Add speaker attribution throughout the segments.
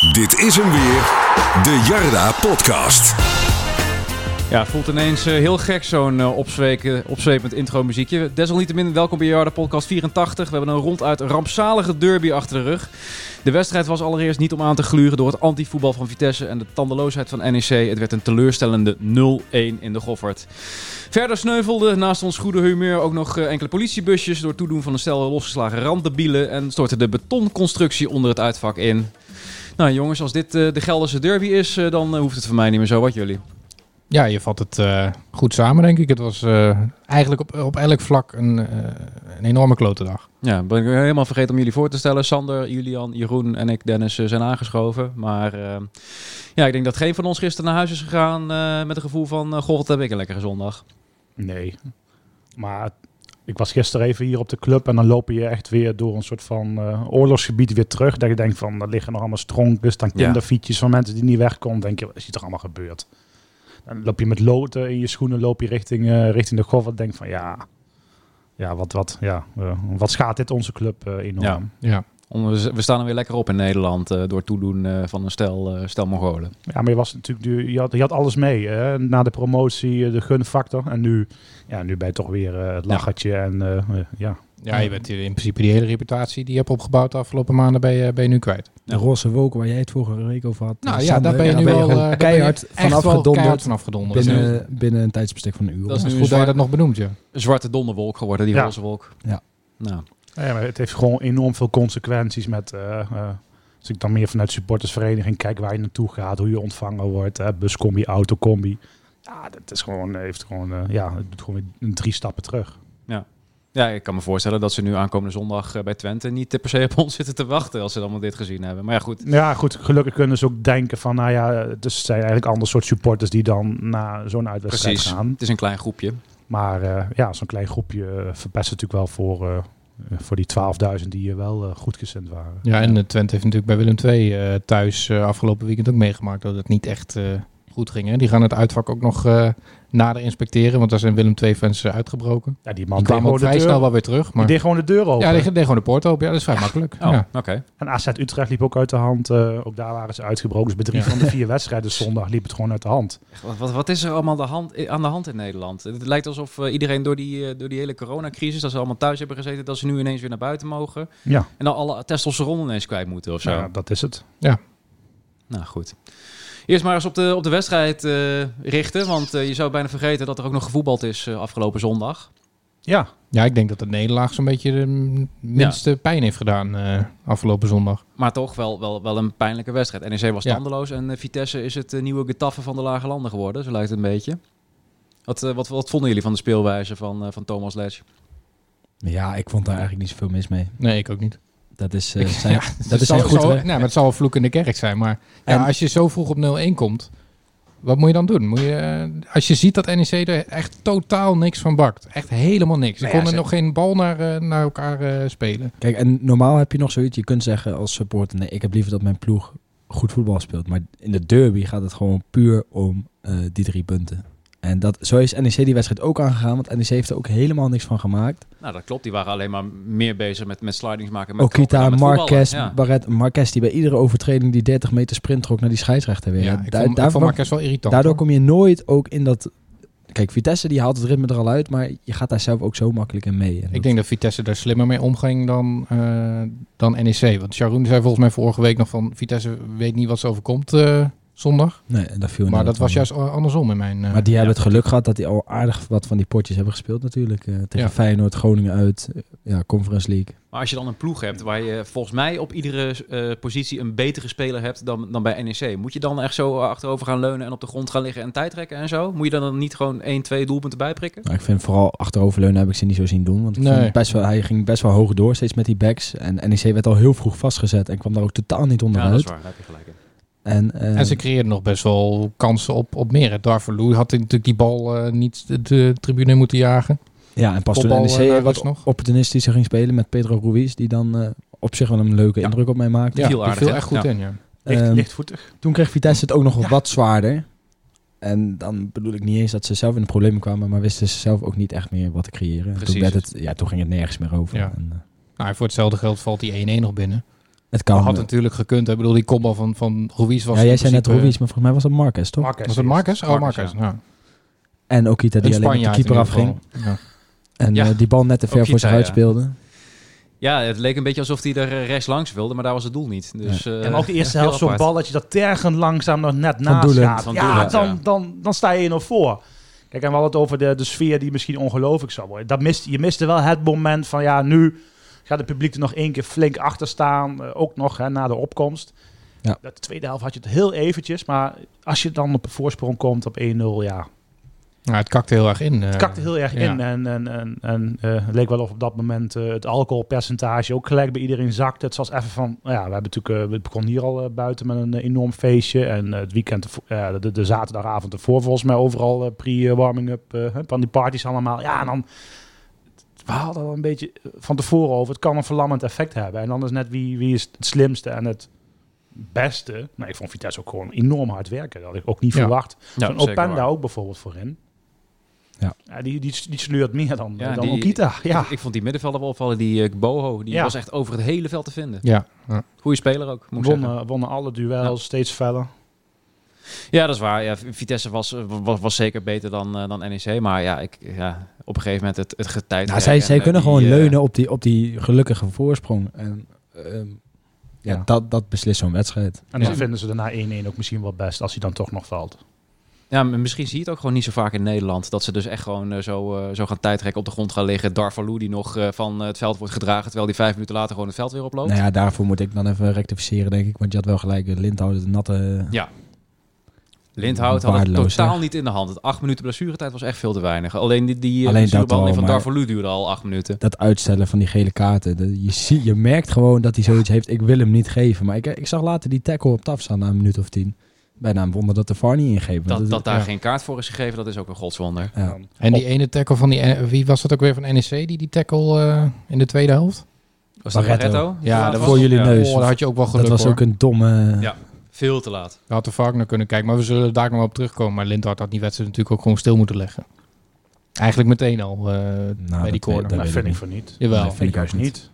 Speaker 1: Dit is hem weer, de Jarda Podcast.
Speaker 2: Ja, het voelt ineens heel gek, zo'n opzwepend intro-muziekje. Desalniettemin, welkom bij Jarda Podcast 84. We hebben een ronduit rampzalige derby achter de rug. De wedstrijd was allereerst niet om aan te gluren door het anti-voetbal van Vitesse en de tandeloosheid van NEC. Het werd een teleurstellende 0-1 in de Goffert. Verder sneuvelde naast ons goede humeur ook nog enkele politiebusjes door toedoen van een stel losgeslagen randdebielen en stortte de betonconstructie onder het uitvak in. Nou jongens, als dit de Gelderse derby is, dan hoeft het voor mij niet meer zo. Wat jullie?
Speaker 3: Ja, je vat het goed samen, denk ik. Het was eigenlijk op elk vlak een enorme klote dag.
Speaker 2: Ja, ben ik helemaal vergeten om jullie voor te stellen. Sander, Julian, Jeroen en ik, Dennis, zijn aangeschoven. Maar ik denk dat geen van ons gisteren naar huis is gegaan met een gevoel van... goh, wat heb ik een lekkere zondag.
Speaker 4: Nee, maar ik was gisteren even hier op de club en dan loop je echt weer door een soort van oorlogsgebied weer terug. Dat je denkt van, er liggen nog allemaal stronkjes, dan kinderfietsjes van mensen die niet wegkomen. Dan denk je, wat is hier toch allemaal gebeurd? Dan loop je met loten in je schoenen, loop je richting de Goffert. Denk van wat schaadt dit onze club enorm.
Speaker 3: Ja.
Speaker 2: We staan er weer lekker op in Nederland door het toedoen van een stel Mongolen.
Speaker 4: Ja, maar je had alles mee. Hè? Na de promotie, de gunfactor. En nu ben je toch weer het lachertje. Ja.
Speaker 3: Ja, je bent in principe die hele reputatie die je hebt opgebouwd de afgelopen maanden ben je nu kwijt.
Speaker 5: De roze wolken waar jij het vorige week over had.
Speaker 3: Nou ja, daar ben je nu wel
Speaker 5: keihard
Speaker 3: vanaf gedonderd.
Speaker 5: Binnen een tijdsbestek van een uur.
Speaker 3: Dat is goed dat je dat nog benoemd, ja.
Speaker 2: Een zwarte donderwolk geworden, die roze wolk.
Speaker 5: Ja.
Speaker 2: Nou.
Speaker 4: Ja, maar het heeft gewoon enorm veel consequenties met... als ik dan meer vanuit supportersvereniging kijk waar je naartoe gaat, hoe je ontvangen wordt, buscombi, autocombi. Ja, dat is gewoon, het doet gewoon weer 3 stappen terug.
Speaker 2: Ja, ik kan me voorstellen dat ze nu aankomende zondag bij Twente niet per se op ons zitten te wachten als ze allemaal dit gezien hebben. Maar ja, goed.
Speaker 4: Ja, goed. Gelukkig kunnen ze ook denken van, dus het zijn eigenlijk ander soort supporters die dan na zo'n uitwedstrijd gaan.
Speaker 2: Het is een klein groepje. Maar
Speaker 4: zo'n klein groepje verpest natuurlijk wel voor die 12.000 die wel goedgezind waren.
Speaker 3: Ja, en Twente heeft natuurlijk bij Willem II thuis afgelopen weekend ook meegemaakt dat het niet echt goed ging. Hè? Die gaan het uitvak ook nog nader inspecteren, want daar zijn Willem II-fans uitgebroken.
Speaker 4: Ja, die man
Speaker 3: die kwamen ook vrij snel wel weer terug. Maar...
Speaker 4: Die deed gewoon de deur open.
Speaker 3: Ja, die deed gewoon de poort open. Ja, dat is vrij makkelijk.
Speaker 2: Oh,
Speaker 3: ja.
Speaker 2: Oké.
Speaker 4: En AZ Utrecht liep ook uit de hand. Ook daar waren ze uitgebroken. Dus bij 3 van de 4 wedstrijden zondag liep het gewoon uit de hand.
Speaker 2: Wat is er allemaal aan de hand in Nederland? Het lijkt alsof iedereen door die hele coronacrisis, dat ze allemaal thuis hebben gezeten, dat ze nu ineens weer naar buiten mogen.
Speaker 4: Ja.
Speaker 2: En dan alle testosteron ineens kwijt moeten of zo.
Speaker 4: Ja, dat is het.
Speaker 3: Ja.
Speaker 2: Nou, goed. Eerst maar eens op de wedstrijd richten, want je zou bijna vergeten dat er ook nog gevoetbald is afgelopen zondag.
Speaker 4: Ja.
Speaker 3: Ja, ik denk dat de nederlaag zo'n beetje de minste pijn heeft gedaan afgelopen zondag.
Speaker 2: Maar toch wel een pijnlijke wedstrijd. NEC was tandeloos en Vitesse is het nieuwe Getafe van de lage landen geworden, zo lijkt het een beetje. Wat vonden jullie van de speelwijze van Thomas Letch?
Speaker 5: Ja, ik vond daar eigenlijk niet zoveel mis mee.
Speaker 3: Nee, ik ook niet.
Speaker 5: Dat is
Speaker 3: goed. Maar het zal wel vloek in de kerk zijn. Maar als je zo vroeg op 0-1 komt, wat moet je dan doen? Als je ziet dat NEC er echt totaal niks van bakt. Echt helemaal niks. Ze konden nog geen bal naar elkaar spelen.
Speaker 5: Kijk, en normaal heb je nog zoiets. Je kunt zeggen als supporter, nee, ik heb liever dat mijn ploeg goed voetbal speelt. Maar in de derby gaat het gewoon puur om die 3 punten. En zo is NEC die wedstrijd ook aangegaan, want NEC heeft er ook helemaal niks van gemaakt.
Speaker 2: Nou, dat klopt. Die waren alleen maar meer bezig met slidings maken. Met
Speaker 5: Okita, Marquez die bij iedere overtreding die 30 meter sprint trok naar die scheidsrechter weer.
Speaker 3: Ja, ik vond Marquez wel irritant.
Speaker 5: Daardoor kom je nooit ook in dat... Kijk, Vitesse die haalt het ritme er al uit, maar je gaat daar zelf ook zo makkelijk in mee.
Speaker 3: Ik denk dat Vitesse daar slimmer mee omging dan NEC. Want Sharon zei volgens mij vorige week nog van Vitesse weet niet wat ze overkomt zondag.
Speaker 5: Nee, dat viel
Speaker 3: maar dat was juist andersom in mijn...
Speaker 5: maar die hebben het geluk gehad dat die al aardig wat van die potjes hebben gespeeld natuurlijk. Tegen Feyenoord, Groningen uit, Conference League.
Speaker 2: Maar als je dan een ploeg hebt waar je volgens mij op iedere positie een betere speler hebt dan bij NEC. Moet je dan echt zo achterover gaan leunen en op de grond gaan liggen en tijd trekken en zo? Moet je dan niet gewoon 1-2 doelpunten bijprikken?
Speaker 5: Nou, ik vind vooral achteroverleunen heb ik ze niet zo zien doen. Want hij ging best wel hoog door steeds met die backs. En NEC werd al heel vroeg vastgezet en kwam daar ook totaal niet onderuit.
Speaker 2: Ja, dat is waar. Daar heb je gelijk in.
Speaker 3: En ze creëerden nog best wel kansen op meer. Darvalu had natuurlijk die bal niet de tribune moeten jagen.
Speaker 5: Ja, en pas toen NEC wat opportunistischer ging spelen met Pedro Ruiz, die dan op zich wel een leuke indruk op mij maakte.
Speaker 2: Ja,
Speaker 3: die viel echt goed in, ja.
Speaker 4: Lichtvoetig.
Speaker 5: Toen kreeg Vitesse het ook nog wat zwaarder. En dan bedoel ik niet eens dat ze zelf in de problemen kwamen, maar wisten ze zelf ook niet echt meer wat te creëren. Toen ging het nergens meer over.
Speaker 3: Ja. Voor hetzelfde geld valt die 1-1 nog binnen.
Speaker 5: Het kan.
Speaker 3: had natuurlijk gekund. Ik bedoel, die kopbal van Ruiz was...
Speaker 5: Ja, jij zei net Ruiz, maar volgens mij was het Marquez, toch?
Speaker 3: Was het Marquez? Oh, Marquez. Ja.
Speaker 5: En Okita die alleen met de keeper afging.
Speaker 3: Ja.
Speaker 5: En die bal net te ver
Speaker 2: Okita,
Speaker 5: voor zich uitspeelde.
Speaker 2: Ja, het leek een beetje alsof hij er rechts langs wilde, maar daar was het doel niet. Dus,
Speaker 4: en ook de eerste helft zo'n bal dat je dat tergend langzaam nog net naast gaat. Dan sta je 1-0 voor. Kijk, en we hadden het over de sfeer die misschien ongelooflijk zou worden. Je miste wel het moment van nu gaat het publiek er nog 1 keer flink achter staan. Ook nog na de opkomst.
Speaker 5: Ja.
Speaker 4: De tweede helft had je het heel eventjes, maar als je dan op een voorsprong komt op 1-0,
Speaker 3: Nou, het kakte heel erg in.
Speaker 4: Het kakte heel erg in. En het leek wel of op dat moment het alcoholpercentage ook gelijk bij iedereen zakte. Het was even van... we hebben natuurlijk... we begonnen hier al buiten met een enorm feestje. En het weekend... de zaterdagavond ervoor volgens mij overal pre-warming-up van die parties allemaal. Ja, en dan... We hadden al een beetje van tevoren over. Het kan een verlammend effect hebben. En dan is net wie is het slimste en het beste. Nou, ik vond Vitesse ook gewoon enorm hard werken. Dat had ik ook niet verwacht. Zo'n Openda ook bijvoorbeeld voorin. Ja, die sleurt meer dan Okita. Ja.
Speaker 2: Ik vond die middenvelder wel opvallen. Die Boho, die was echt over het hele veld te vinden.
Speaker 3: Ja.
Speaker 2: Goeie speler ook, moet ik zeggen.
Speaker 4: Wonnen alle duels, steeds feller.
Speaker 2: Ja, dat is waar. Ja, Vitesse was zeker beter dan NEC. Maar op een gegeven moment het getijden.
Speaker 5: Nou, zij kunnen gewoon leunen op die gelukkige voorsprong. En dat beslist zo'n wedstrijd.
Speaker 4: En dan vinden ze daarna 1-1 ook misschien wel best als hij dan toch nog valt.
Speaker 2: Ja, misschien zie je het ook gewoon niet zo vaak in Nederland. Dat ze dus echt gewoon zo gaan tijdrekken, op de grond gaan liggen. Darvalu die nog van het veld wordt gedragen, terwijl die 5 minuten later gewoon het veld weer oploopt.
Speaker 5: Nou ja, daarvoor moet ik dan even rectificeren, denk ik. Want je had wel gelijk, Lindhout, de natte...
Speaker 2: Ja. Lindhout had het totaal niet in de hand. Het 8 minuten blessuretijd was echt veel te weinig. Alleen die blessurebehandeling van Darvalu duurde al 8 minuten.
Speaker 5: Dat uitstellen van die gele kaarten. Je merkt gewoon dat hij zoiets heeft. Ik wil hem niet geven. Maar ik zag later die tackle op taf staan na een minuut of 10. Bijna een wonder dat de VAR niet ingreep.
Speaker 2: Dat daar geen kaart voor is gegeven, dat is ook een godswonder.
Speaker 3: Ja. En die ene tackle van wie was dat ook weer van NEC? Die tackle in de tweede helft?
Speaker 2: Was dat Barretto?
Speaker 5: Ja, dat voor jullie neus.
Speaker 3: Daar had je ook wel geluk.
Speaker 5: Dat was ook een domme...
Speaker 2: Ja, veel te laat.
Speaker 3: We hadden vaak naar kunnen kijken, maar we zullen daar nog op terugkomen. Maar Lindhout had die wedstrijd natuurlijk ook gewoon stil moeten leggen. Eigenlijk meteen al bij die corner.
Speaker 4: Dat vind ik voor niet.
Speaker 3: Jawel.
Speaker 4: Dat vind ik juist niet.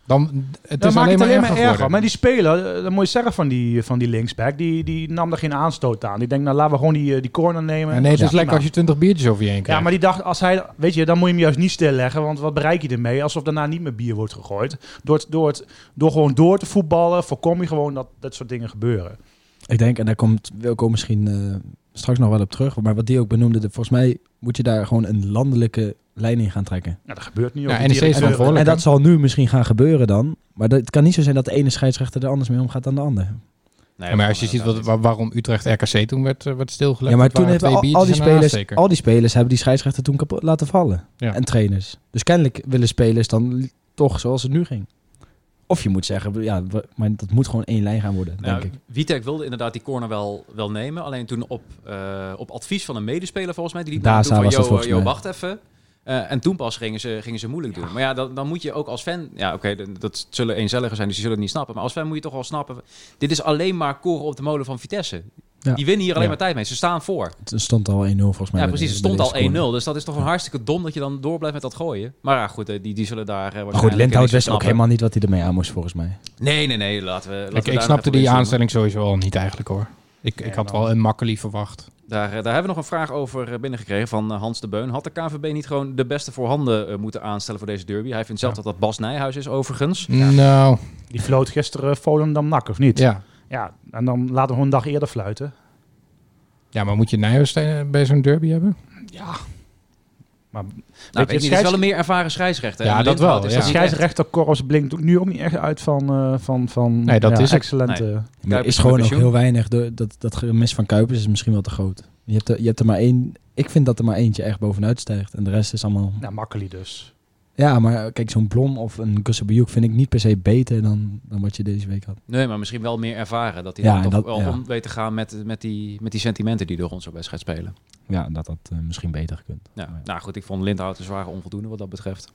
Speaker 3: Het is alleen maar erger.
Speaker 4: Maar die speler, dat moet je zeggen van die linksback, die nam er geen aanstoot aan. Die denkt, laten we gewoon die corner nemen.
Speaker 3: Ja, nee, het is lekker als je 20 biertjes over je heen krijgt.
Speaker 4: Ja, maar die dacht, dan moet je hem juist niet stilleggen, want wat bereik je ermee? Alsof daarna niet meer bier wordt gegooid. Door gewoon door te voetballen, voorkom je gewoon dat soort dingen gebeuren.
Speaker 5: Ik denk, en daar komt Wilco misschien straks nog wel op terug, maar wat die ook benoemde, volgens mij moet je daar gewoon een landelijke lijn in gaan trekken.
Speaker 4: Ja, dat gebeurt niet.
Speaker 3: Ja, NEC is
Speaker 5: en dat zal nu misschien gaan gebeuren dan. Maar het kan niet zo zijn dat de ene scheidsrechter er anders mee omgaat dan de ander.
Speaker 3: Nee, maar als je ziet waarom Utrecht RKC toen werd stilgelegd.
Speaker 5: Ja, maar toen hebben al die spelers hebben die scheidsrechter toen kapot laten vallen. Ja. En trainers. Dus kennelijk willen spelers dan toch zoals het nu ging. Of je moet zeggen, maar dat moet gewoon 1 lijn gaan worden, denk ik.
Speaker 2: Witek wilde inderdaad die corner wel nemen. Alleen toen op advies van een medespeler volgens mij. Die liep van, wacht even. En toen pas gingen ze moeilijk doen. Maar ja, dan moet je ook als fan... Ja, oké, dat zullen eenzelligen zijn, dus die zullen het niet snappen. Maar als fan moet je toch wel snappen... Dit is alleen maar koren op de molen van Vitesse. Ja. Die winnen hier alleen maar tijd mee. Ze staan voor.
Speaker 5: Het stond al 1-0 volgens mij.
Speaker 2: Ja, precies. Het stond al 1-0. Dus dat is toch een hartstikke dom dat je dan door blijft met dat gooien. Maar ja, goed, die zullen daar...
Speaker 5: maar goed, Lindhout wist ook helemaal niet wat hij ermee aan moest, volgens mij.
Speaker 2: Nee. Laten we
Speaker 3: ik snapte die aanstelling sowieso al niet eigenlijk, hoor. Ik had wel een Makkeli verwacht.
Speaker 2: Daar hebben we nog een vraag over binnengekregen van Hans de Beun. Had de KNVB niet gewoon de beste voorhanden moeten aanstellen voor deze derby? Hij vindt zelf dat Bas Nijhuis is, overigens.
Speaker 3: Nou...
Speaker 4: Die floot gisteren Volendam-NAC, of niet?
Speaker 3: Ja.
Speaker 4: Ja, en dan laten we gewoon een dag eerder fluiten.
Speaker 3: Ja, maar moet je Nijhuis bij zo'n derby hebben?
Speaker 4: Ja. Maar
Speaker 2: het is wel een meer ervaren scheidsrechter.
Speaker 3: Ja, dat wel.
Speaker 4: Het scheidsrechterkorps blinkt nu ook niet echt uit van
Speaker 3: nee, dat is
Speaker 4: excellente...
Speaker 5: Nee. Maar er is gewoon nog heel weinig. Dat gemis van Kuipers is misschien wel te groot. Je hebt er maar 1... Ik vind dat er maar eentje echt bovenuit stijgt. En de rest is allemaal...
Speaker 4: Ja, Makkeli dus.
Speaker 5: Ja, maar kijk, zo'n Blom of een Gussabiuk vind ik niet per se beter dan wat je deze week had.
Speaker 2: Nee, maar misschien wel meer ervaren. Dat hij dan toch wel om weet te gaan met die sentimenten die door onze wedstrijd spelen.
Speaker 5: Ja, dat misschien beter gekund.
Speaker 2: Ja, nou goed, ik vond Lindhout een zware onvoldoende wat dat betreft.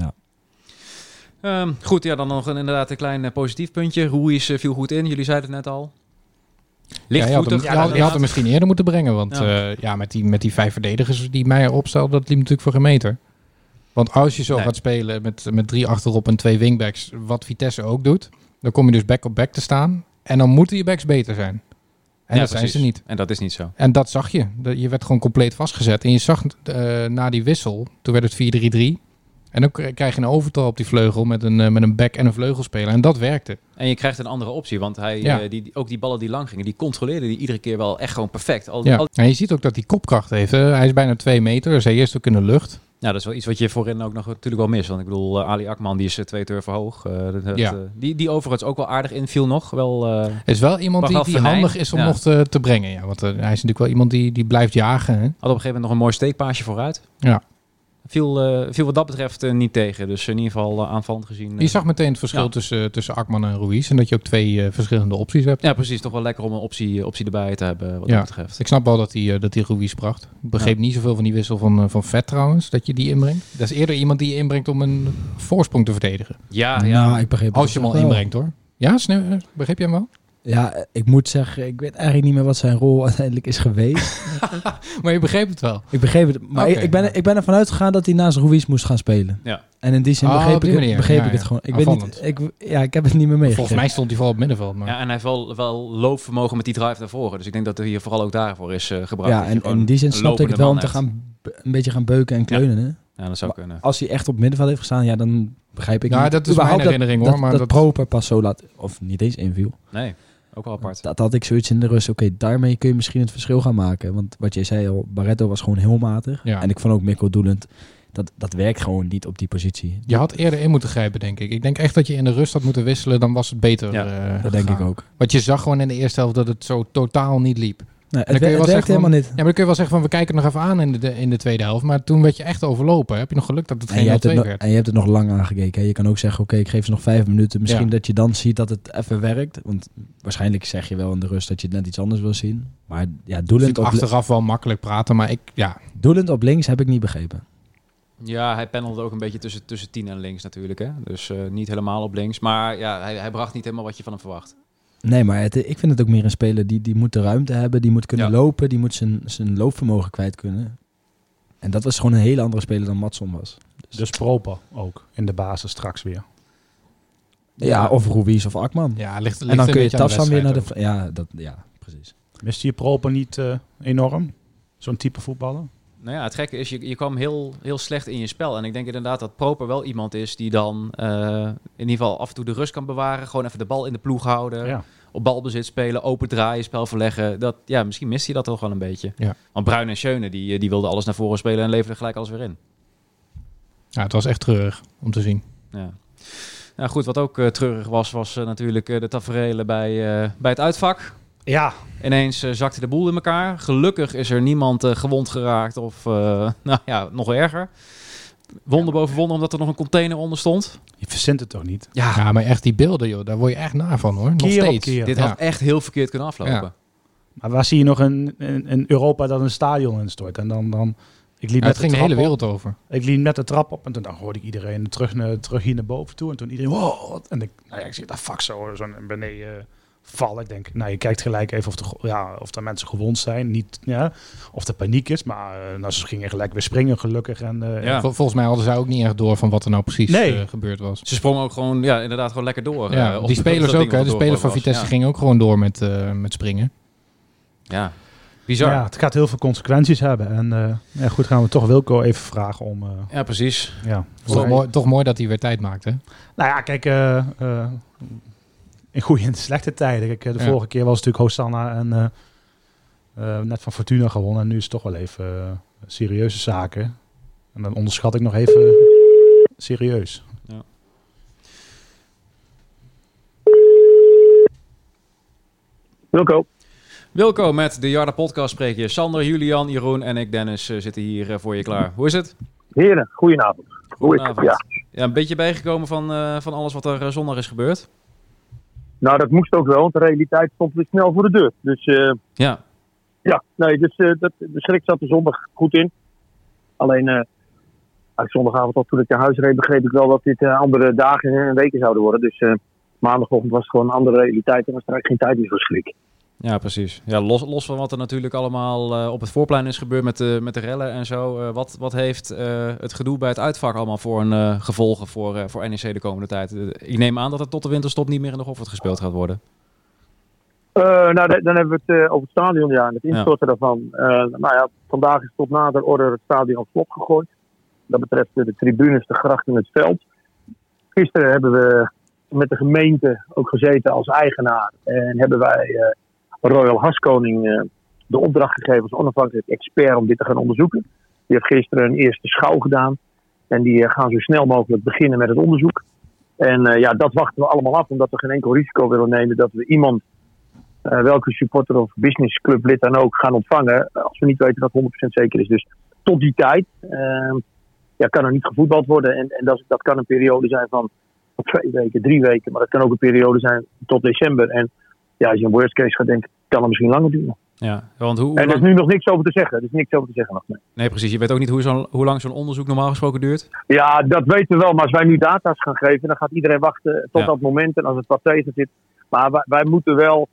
Speaker 5: Ja.
Speaker 2: Goed, ja, dan nog inderdaad een klein positief puntje. Ruiz viel goed in, jullie zeiden het net al. Lichtvoetig.
Speaker 3: Je had hem misschien eerder moeten brengen, want met die 5 verdedigers die Meijer opstelde, dat liep natuurlijk voor geen meter. Want als je zo gaat spelen met 3 achterop en 2 wingbacks, wat Vitesse ook doet, Dan kom je dus back op back te staan. En dan moeten je backs beter zijn. En dat zijn ze niet.
Speaker 2: En dat is niet zo.
Speaker 3: En dat zag je. Je werd gewoon compleet vastgezet. En je zag na die wissel, toen werd het 4-3-3. En dan krijg je een overtal op die vleugel met een back en een vleugelspeler. En dat werkte.
Speaker 2: En je krijgt een andere optie. Want ook die ballen die lang gingen, die controleerde die iedere keer wel echt gewoon perfect.
Speaker 3: En je ziet ook dat hij kopkracht heeft. Hij is bijna 2 meter. Dus hij eerst ook in de lucht.
Speaker 2: Ja, dat is wel iets wat je voorin ook nog natuurlijk wel mist. Want ik bedoel, Ali Akman, die is 2 turven hoog. Die overigens ook wel aardig inviel nog.
Speaker 3: Is wel iemand die handig is om nog te brengen. Ja. Want hij is natuurlijk wel iemand die blijft jagen. Hè?
Speaker 2: Had op een gegeven moment nog een mooi steekpaasje vooruit.
Speaker 3: Ja.
Speaker 2: Viel wat dat betreft niet tegen. Dus in ieder geval aanvallend gezien.
Speaker 3: Je zag meteen het verschil tussen Akman en Ruiz. En dat je ook 2 verschillende opties hebt.
Speaker 2: Ja, precies. Toch wel lekker om een optie erbij te hebben wat dat betreft.
Speaker 3: Ik snap wel dat hij Ruiz bracht. Ik begreep niet zoveel van die wissel van Vet trouwens. Dat je die inbrengt. Dat is eerder iemand die je inbrengt om een voorsprong te verdedigen.
Speaker 2: Ja.
Speaker 5: Nou, ik begreep
Speaker 3: als je hem al inbrengt hoor. Ja, begreep je hem wel?
Speaker 5: Ja, ik moet zeggen, ik weet eigenlijk niet meer wat zijn rol uiteindelijk is geweest.
Speaker 3: Maar je begreep het wel?
Speaker 5: Ik begreep het, maar okay, ik ben ervan uitgegaan dat hij naast Ruiz moest gaan spelen.
Speaker 2: Ja.
Speaker 5: En in die zin begreep ik het gewoon. Ik weet niet, ik heb het niet meer meegekregen.
Speaker 3: Volgens mij stond hij vooral op het middenveld. Maar...
Speaker 2: Ja, en hij heeft wel loopvermogen met die drive naar voren. Dus ik denk dat hij hier vooral ook daarvoor is gebruikt.
Speaker 5: Ja, en in die zin snapte ik het wel om te een beetje gaan beuken en kleunen.
Speaker 2: Ja.
Speaker 5: Hè?
Speaker 2: Ja, dat zou kunnen.
Speaker 5: Als hij echt op het middenveld heeft gestaan, ja, dan begrijp ik niet.
Speaker 3: Dat is mijn herinnering hoor. Maar
Speaker 5: dat Proper pas zo laat, of niet eens inviel.
Speaker 2: Nee. Ook wel apart.
Speaker 5: Dat had ik zoiets in de rust. Oké, daarmee kun je misschien het verschil gaan maken. Want wat jij zei al, Barreto was gewoon heel matig. Ja. En ik vond ook Mikko Doelend, dat werkt gewoon niet op die positie.
Speaker 3: Je had eerder in moeten grijpen, denk ik. Ik denk echt dat je in de rust had moeten wisselen. Dan was het beter.
Speaker 5: Dat denk ik ook.
Speaker 3: Want je zag gewoon in de eerste helft dat het zo totaal niet liep.
Speaker 5: Nee, het werkt helemaal niet.
Speaker 3: Ja, maar dan kun je wel zeggen van we kijken nog even aan in de tweede helft. Maar toen werd je echt overlopen. Heb je nog geluk dat het geen 0-2 werd.
Speaker 5: En je hebt het nog lang aangekeken. Hè? Je kan ook zeggen, oké, ik geef ze nog 5 minuten. Misschien dat je dan ziet dat het even werkt. Want waarschijnlijk zeg je wel in de rust dat je net iets anders wil zien. Maar ja, Doelend
Speaker 3: achteraf wel makkelijk praten, maar
Speaker 5: Doelend op links heb ik niet begrepen.
Speaker 2: Ja, hij pendelde ook een beetje tussen 10 en links natuurlijk. Hè? Dus niet helemaal op links. Maar ja, hij bracht niet helemaal wat je van hem verwacht.
Speaker 5: Nee, maar ik vind het ook meer een speler die moet de ruimte hebben, die moet kunnen lopen, die moet zijn loopvermogen kwijt kunnen. En dat was gewoon een hele andere speler dan Maatson was.
Speaker 4: Dus Proper ook in de basis straks weer.
Speaker 5: Ja, of Ruiz of Akman.
Speaker 3: Ja, ligt
Speaker 5: en dan kun je Tafsan weer naar de... Ja, precies.
Speaker 4: Mist je Proper niet enorm? Zo'n type voetballer?
Speaker 2: Nou ja, het gekke is, je kwam heel, heel slecht in je spel. En ik denk inderdaad dat Proper wel iemand is die dan in ieder geval af en toe de rust kan bewaren. Gewoon even de bal in de ploeg houden. Ja. Op balbezit spelen, open draaien, spel verleggen. Misschien mist hij dat toch wel een beetje. Ja. Want Bruin en Schöne, die wilden alles naar voren spelen en leverden gelijk alles weer in.
Speaker 3: Ja, het was echt treurig om te zien.
Speaker 2: Ja. Nou goed, wat ook treurig was natuurlijk de taferelen bij het uitvak.
Speaker 4: Ja.
Speaker 2: Ineens zakte de boel in elkaar. Gelukkig is er niemand gewond geraakt of nog erger. Wonder boven wonder omdat er nog een container onder stond.
Speaker 4: Je verzint het toch niet?
Speaker 3: Ja, maar echt die beelden, joh, daar word je echt naar van, hoor. Nog steeds.
Speaker 2: Dit had echt heel verkeerd kunnen aflopen. Ja.
Speaker 4: Maar waar zie je nog in Europa dat een stadion instort? En dan ik liep
Speaker 3: het ging de hele wereld over.
Speaker 4: Ik liep net de trap op en toen hoorde ik iedereen terug hier naar boven toe. En toen iedereen, wow. En ik zie dat vak zo beneden vallen. Ik denk, je kijkt gelijk even of er mensen gewond zijn. Niet, of er paniek is. Maar ze gingen gelijk weer springen, gelukkig. En,
Speaker 3: Volgens mij hadden ze ook niet echt door van wat er nou precies gebeurd was.
Speaker 2: Ze sprongen ook gewoon, inderdaad gewoon lekker door.
Speaker 3: Ja, die spelers ook, hè. De speler van Vitesse ging ook gewoon door met springen.
Speaker 2: Ja, bizar.
Speaker 4: Ja, het gaat heel veel consequenties hebben. En goed, gaan we toch Wilco even vragen om...
Speaker 2: ja, precies.
Speaker 4: Ja,
Speaker 3: toch mooi dat hij weer tijd maakt, hè?
Speaker 4: Nou ja, kijk... in goede en slechte tijden. Kijk, de vorige keer was het natuurlijk Hosanna en net van Fortuna gewonnen. En nu is het toch wel even serieuze zaken. En dan onderschat ik nog even serieus.
Speaker 2: Ja. Wilco, met de Jarda Podcast spreek je. Sander, Julian, Jeroen en ik, Dennis, zitten hier voor je klaar. Hoe is het?
Speaker 6: Heren, goedenavond.
Speaker 2: Goedenavond. Ja, een beetje bijgekomen van alles wat er zondag is gebeurd?
Speaker 6: Nou, dat moest ook wel, want de realiteit stond weer snel voor de deur. Dus de schrik zat er zondag goed in. Alleen, zondagavond al toen ik naar huis reed, begreep ik wel dat dit andere dagen en weken zouden worden. Dus maandagochtend was het gewoon een andere realiteit en was er eigenlijk geen tijd meer voor schrik.
Speaker 2: Ja, precies. Ja, los van wat er natuurlijk allemaal op het voorplein is gebeurd met de rellen en zo. Wat heeft het gedoe bij het uitvak allemaal voor een gevolgen voor NEC de komende tijd? Ik neem aan dat het tot de winterstop niet meer in de Goffert gespeeld gaat worden.
Speaker 6: Dan hebben we het over het stadion, en het instorten daarvan. Vandaag is tot nader order het stadion op slot gegooid. Dat betreft de tribunes, de grachten en het veld. Gisteren hebben we met de gemeente ook gezeten als eigenaar. En hebben wij Royal Haskoning de opdracht gegeven als onafhankelijk expert om dit te gaan onderzoeken. Die heeft gisteren een eerste schouw gedaan. En die gaan zo snel mogelijk beginnen met het onderzoek. En dat wachten we allemaal af, omdat we geen enkel risico willen nemen dat we iemand, welke supporter of businessclublid dan ook, gaan ontvangen. Als we niet weten dat 100% zeker is. Dus tot die tijd kan er niet gevoetbald worden. En dat kan een periode zijn van 2 weken, 3 weken. Maar dat kan ook een periode zijn tot december. En als je een worst case gaat denken, kan het misschien langer duren.
Speaker 2: Ja, want hoe
Speaker 6: en er is nu nog niks over te zeggen. Er is niks over te zeggen nog.
Speaker 2: Nee, precies. Je weet ook niet hoe lang zo'n onderzoek normaal gesproken duurt?
Speaker 6: Ja, dat weten we wel. Maar als wij nu data's gaan geven, dan gaat iedereen wachten tot dat moment. En als het wat tegen zit. Maar wij moeten wel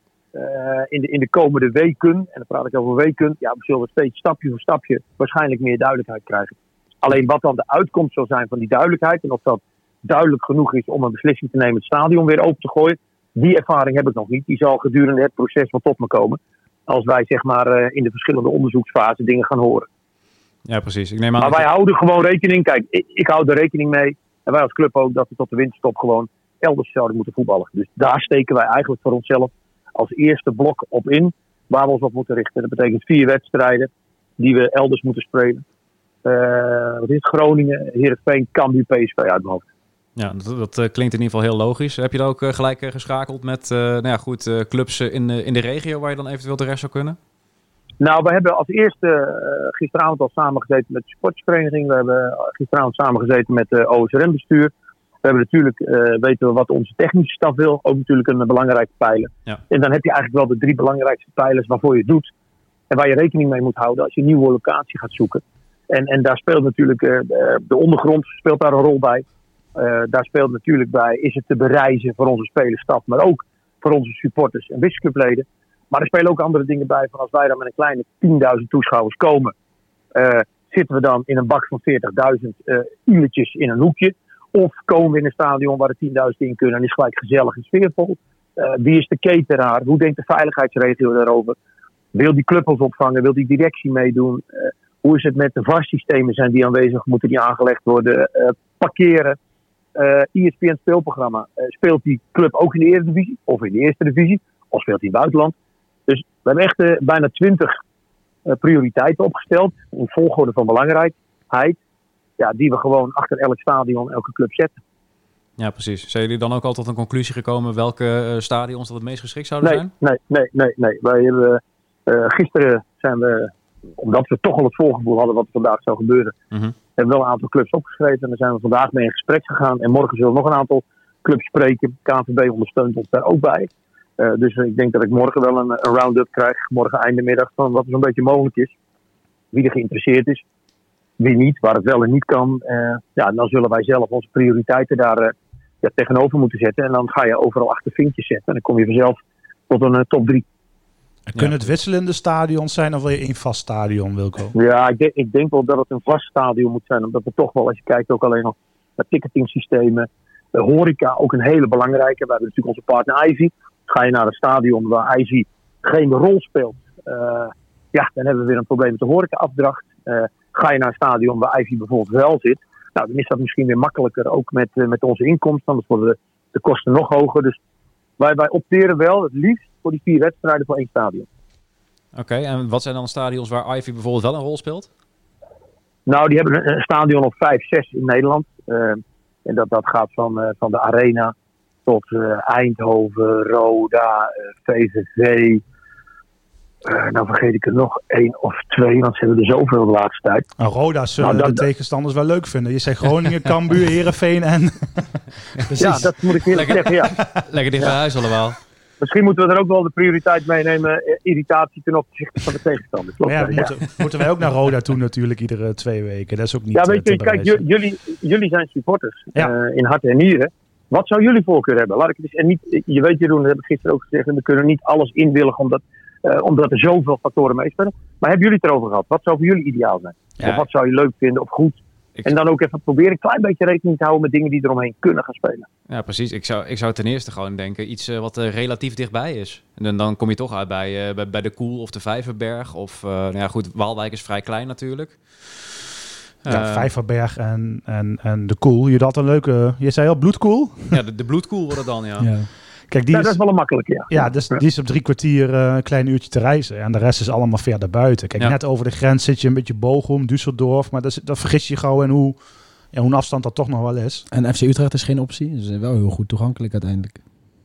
Speaker 6: in de komende weken, en dan praat ik over weken, we zullen steeds stapje voor stapje waarschijnlijk meer duidelijkheid krijgen. Alleen wat dan de uitkomst zal zijn van die duidelijkheid, en of dat duidelijk genoeg is om een beslissing te nemen het stadion weer open te gooien, die ervaring heb ik nog niet. Die zal gedurende het proces wel tot me komen. Als wij in de verschillende onderzoeksfasen dingen gaan horen.
Speaker 2: Ja, precies. Ik neem aan
Speaker 6: maar wij houden gewoon rekening. Kijk, ik hou er rekening mee. En wij als club ook dat we tot de winterstop gewoon elders zouden moeten voetballen. Dus daar steken wij eigenlijk voor onszelf als eerste blok op in. Waar we ons op moeten richten. Dat betekent 4 wedstrijden die we elders moeten spelen. Wat is het? Groningen, Heerenveen, Cambuur, PSV uit mijn hoofd.
Speaker 2: Ja, dat klinkt in ieder geval heel logisch. Heb je dan ook gelijk geschakeld met clubs in de regio waar je dan eventueel terecht zou kunnen?
Speaker 6: Nou, we hebben als eerste gisteravond al samengezeten met de sportsvereniging. We hebben gisteravond samengezeten met de OSRM-bestuur. We hebben natuurlijk, weten we wat onze technische staf wil. Ook natuurlijk een belangrijke pijler. Ja. En dan heb je eigenlijk wel de 3 belangrijkste pijlers waarvoor je het doet. En waar je rekening mee moet houden als je een nieuwe locatie gaat zoeken. En daar speelt natuurlijk de ondergrond speelt daar een rol bij. Daar speelt natuurlijk bij, is het te bereizen voor onze spelerstaf, maar ook voor onze supporters en wisselclubleden. Maar er spelen ook andere dingen bij, van als wij dan met een kleine 10.000 toeschouwers komen, zitten we dan in een bak van 40.000 uurtjes in een hoekje. Of komen we in een stadion waar er 10.000 in kunnen en is gelijk gezellig en sfeervol. Wie is de cateraar? Hoe denkt de veiligheidsregio daarover? Wil die club ons opvangen? Wil die directie meedoen? Hoe is het met de VAR-systemen? Zijn die aanwezig? Moeten die aangelegd worden? Parkeren? ESPN speelprogramma. Speelt die club ook in de Eredivisie? Of in de Eerste Divisie? Of speelt hij in het buitenland? Dus we hebben echt bijna 20 prioriteiten opgesteld. In volgorde van belangrijkheid. Ja, die we gewoon achter elk stadion, elke club zetten.
Speaker 2: Ja, precies. Zijn jullie dan ook al tot een conclusie gekomen welke stadions dat het meest geschikt zouden zijn?
Speaker 6: Nee. Wij hebben, gisteren zijn we, omdat we toch al het voorgevoel hadden wat er vandaag zou gebeuren, hebben we wel een aantal clubs opgeschreven. En daar zijn we vandaag mee in gesprek gegaan. En morgen zullen we nog een aantal clubs spreken. KNVB ondersteunt ons daar ook bij. Dus ik denk dat ik morgen wel een round-up krijg. Morgen eindemiddag van wat er zo'n beetje mogelijk is. Wie er geïnteresseerd is. Wie niet, waar het wel en niet kan. Dan zullen wij zelf onze prioriteiten daar tegenover moeten zetten. En dan ga je overal 8 vinkjes zetten. En dan kom je vanzelf tot een top 3.
Speaker 4: En kunnen het wisselende stadions zijn of wil je een vast stadion, Wilco? Ja,
Speaker 6: ik denk wel dat het een vast stadion moet zijn. Omdat we toch wel, als je kijkt ook alleen nog naar ticketingsystemen. Horeca ook een hele belangrijke. We hebben natuurlijk onze partner Ivy. Ga je naar een stadion waar Ivy geen rol speelt. Dan hebben we weer een probleem met de horecaafdracht. Ga je naar een stadion waar Ivy bijvoorbeeld wel zit. Nou, dan is dat misschien weer makkelijker ook met onze inkomsten. Anders worden de kosten nog hoger. Dus wij opteren wel het liefst voor die 4 wedstrijden voor 1 stadion.
Speaker 2: Oké, en wat zijn dan stadions waar Ivy bijvoorbeeld wel een rol speelt?
Speaker 6: Nou, die hebben een stadion of 5, 6 in Nederland. En dat gaat van de Arena tot Eindhoven, Roda, VVV. Nou vergeet ik er nog 1 of 2, want ze hebben er zoveel de laatste tijd.
Speaker 4: Nou, Roda zullen de tegenstanders wel leuk vinden. Je zegt Groningen, Cambuur, Heerenveen en...
Speaker 6: Ja, dat moet ik eerlijk zeggen, ja.
Speaker 2: Lekker dicht bij huis allemaal.
Speaker 6: Misschien moeten we er ook wel de prioriteit meenemen. Irritatie ten opzichte van de tegenstanders.
Speaker 4: Moeten wij ook naar Roda toe natuurlijk iedere 2 weken. Dat is ook niet
Speaker 6: kijk, jullie zijn supporters in hart en nieren. Wat zou jullie voorkeur hebben? Laat ik het eens, en niet, je weet Jeroen, dat heb ik gisteren ook gezegd. En we kunnen niet alles inwilligen omdat Omdat er zoveel factoren meespelen. Maar hebben jullie het erover gehad? Wat zou voor jullie ideaal zijn?
Speaker 2: Ja.
Speaker 6: Of wat zou je leuk vinden of goed? En dan ook even proberen een klein beetje rekening te houden met dingen die eromheen kunnen gaan spelen.
Speaker 2: Ja, precies. Ik zou ten eerste gewoon denken iets wat relatief dichtbij is. En dan kom je toch uit bij de Koel of de Vijverberg. Of, goed, Waalwijk is vrij klein natuurlijk.
Speaker 4: Vijverberg en de Koel. Je had een leuke... Je zei al Bloedkoel?
Speaker 2: Ja, de Bloedkoel wordt het dan, ja.
Speaker 4: Kijk,
Speaker 6: dat is wel een makkelijke, ja.
Speaker 4: Ja, dus die is op 3 kwartier een klein uurtje te reizen. En de rest is allemaal verder buiten. Kijk, net over de grens zit je een beetje Bochum, Düsseldorf. Maar dat vergis je gauw en hoe een afstand dat toch nog wel is.
Speaker 5: En FC Utrecht is geen optie. Dus wel heel goed toegankelijk uiteindelijk.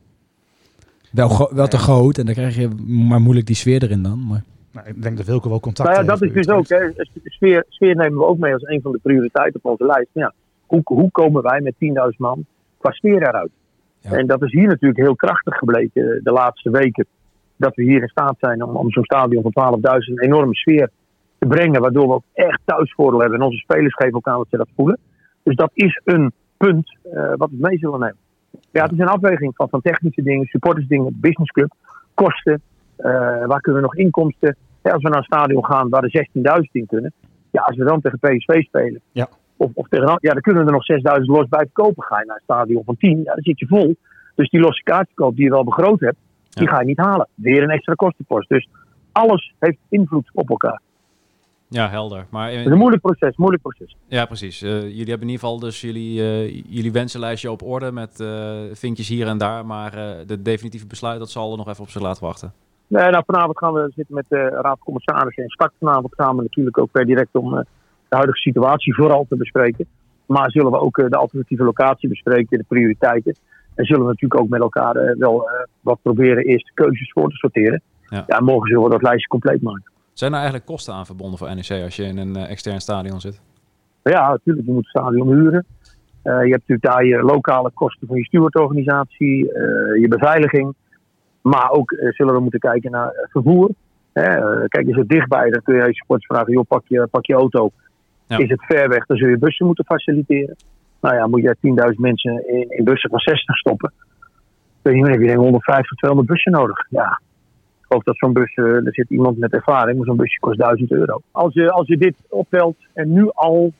Speaker 5: Wel te groot en dan krijg je maar moeilijk die sfeer erin dan. Maar...
Speaker 4: Nou, ik denk dat Wilco wel contact heeft.
Speaker 6: Dat is dus ook. Hè. Sfeer nemen we ook mee als een van de prioriteiten op onze lijst. Ja, hoe komen wij met 10.000 man qua sfeer eruit? Ja. En dat is hier natuurlijk heel krachtig gebleken de laatste weken. Dat we hier in staat zijn om zo'n stadion van 12.000 een enorme sfeer te brengen. Waardoor we ook echt thuisvoordeel hebben. En onze spelers geven elkaar wat ze dat voelen. Dus dat is een punt wat we mee zullen nemen. Ja, het is een afweging van technische dingen, supportersdingen, businessclub, kosten. Waar kunnen we nog inkomsten? Ja, als we naar een stadion gaan waar er 16.000 in kunnen. Ja, als we dan tegen PSV spelen. Ja. Of tegen, dan kunnen er nog 6.000 los bij verkopen. Ga je naar een stadion van 10, dan zit je vol. Dus die losse kaartverkoop die je wel begroot hebt, die ga je niet halen. Weer een extra kostenpost. Dus alles heeft invloed op elkaar.
Speaker 2: Ja, helder. Maar,
Speaker 6: het is een moeilijk proces.
Speaker 2: Ja, precies. Jullie hebben in ieder geval dus jullie wensenlijstje op orde met vinkjes hier en daar. Maar de definitieve besluit, dat zal er nog even op zich laten wachten.
Speaker 6: Nee, vanavond gaan we zitten met de Raad van Commissarissen en start vanavond samen natuurlijk ook per direct om de huidige situatie vooral te bespreken. Maar zullen we ook de alternatieve locatie bespreken, de prioriteiten. En zullen we natuurlijk ook met elkaar wel wat proberen eerst keuzes voor te sorteren. Ja, morgen zullen we dat lijstje compleet maken.
Speaker 2: Zijn er eigenlijk kosten aan verbonden voor NEC als je in een extern stadion zit?
Speaker 6: Ja, natuurlijk. Je moet het stadion huren. Je hebt natuurlijk daar je lokale kosten van je stewardorganisatie, je beveiliging. Maar ook zullen we moeten kijken naar vervoer. Kijk, is het dichtbij, dan kun je je supporters vragen, joh, pak je auto. Ja. Is het ver weg, dan zul je bussen moeten faciliteren. Nou ja, moet je 10.000 mensen in bussen van 60 stoppen. Dan heb je 150, 200 bussen nodig. Ja, ik geloof dat zo'n bus, er zit iemand met ervaring, maar zo'n busje kost €1.000. Als je dit optelt en nu al,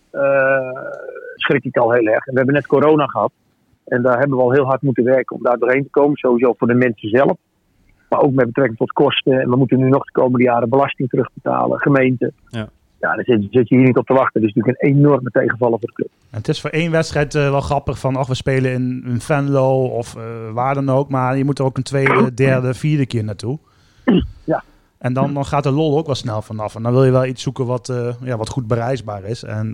Speaker 6: schrik ik al heel erg. En we hebben net corona gehad. En daar hebben we al heel hard moeten werken om daar doorheen te komen. Sowieso voor de mensen zelf. Maar ook met betrekking tot kosten. En we moeten nu nog de komende jaren belasting terugbetalen. Gemeente. Ja, daar zit je hier niet op te wachten. Het is natuurlijk een enorme tegenvaller voor de club.
Speaker 4: En het is voor één wedstrijd wel grappig van... we spelen in Venlo of waar dan ook. Maar je moet er ook een tweede, derde, vierde keer naartoe.
Speaker 6: Ja.
Speaker 4: En dan gaat de lol ook wel snel vanaf. En dan wil je wel iets zoeken wat goed bereisbaar is. En